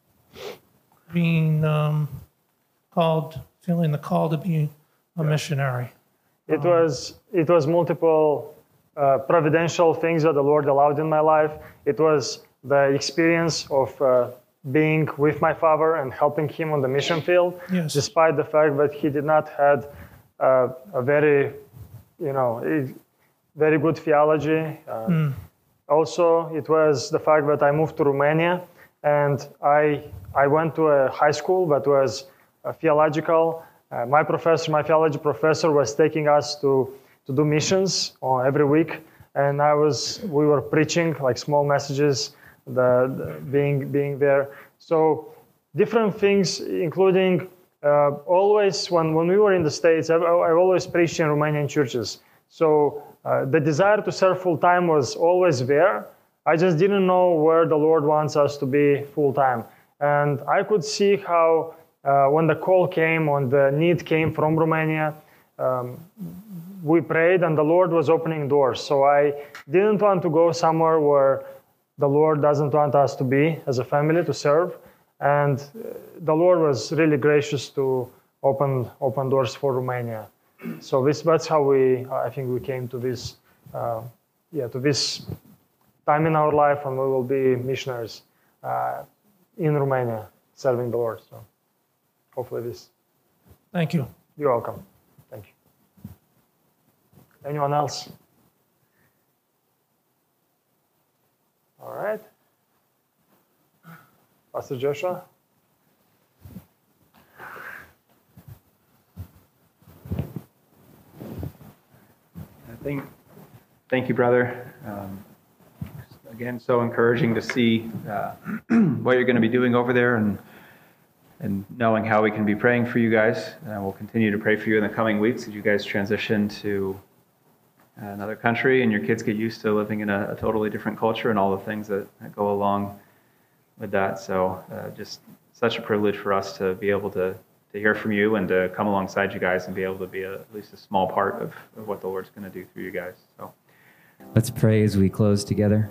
being um, called, feeling the call to be a missionary? It was it was multiple uh, providential things that the Lord allowed in my life. It was the experience of uh, being with my father and helping him on the mission field, Yes. despite the fact that he did not had uh, a very, you know, a very good theology. Uh, Also, it was the fact that I moved to Romania and I I went to a high school that was uh, theological. Uh, my professor, my theology professor, was taking us to, to do missions uh, every week, and I was we were preaching like small messages, the, the being being there. So different things, including uh, always when, when we were in the States, I, I always preached in Romanian churches. So uh, the desire to serve full time was always there. I just didn't know where the Lord wants us to be full time, and I could see how. Uh, when the call came, when the need came from Romania, um, we prayed and the Lord was opening doors. So I didn't want to go somewhere where the Lord doesn't want us to be as a family to serve. And the Lord was really gracious to open open doors for Romania. So this that's how we, I think we came to this, uh, yeah, to this time in our life when we will be missionaries uh, in Romania serving the Lord. So. Hopefully this. Thank you. You're welcome. Thank you. Anyone else? All right. Pastor Joshua? I think, thank you, brother. Um, again, so encouraging to see uh, what you're going to be doing over there, and and knowing how we can be praying for you guys. And we'll continue to pray for you in the coming weeks as you guys transition to another country and your kids get used to living in a, a totally different culture and all the things that, that go along with that. So uh, just such a privilege for us to be able to, to hear from you and to come alongside you guys and be able to be a, at least a small part of, of what the Lord's going to do through you guys. So Let's pray as we close together.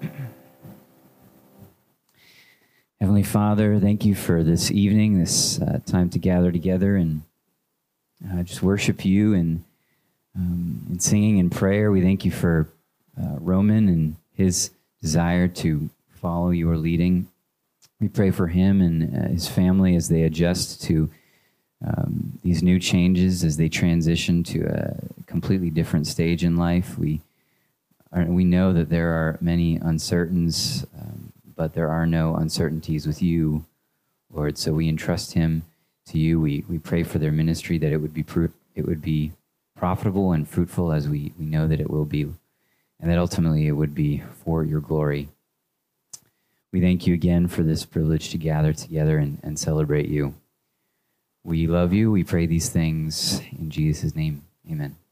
Heavenly Father, thank you for this evening, this uh, time to gather together and uh, just worship you and um, in singing and prayer. We thank you for uh, Roman and his desire to follow your leading. We pray for him and uh, his family as they adjust to um, these new changes as they transition to a completely different stage in life. We are, we know that there are many uncertainties, um, but there are no uncertainties with you, Lord. So we entrust him to you. We we pray for their ministry, that it would be pr- it would be profitable and fruitful, as we, we know that it will be, and that ultimately it would be for your glory. We thank you again for this privilege to gather together and, and celebrate you. We love you. We pray these things in Jesus' name. Amen.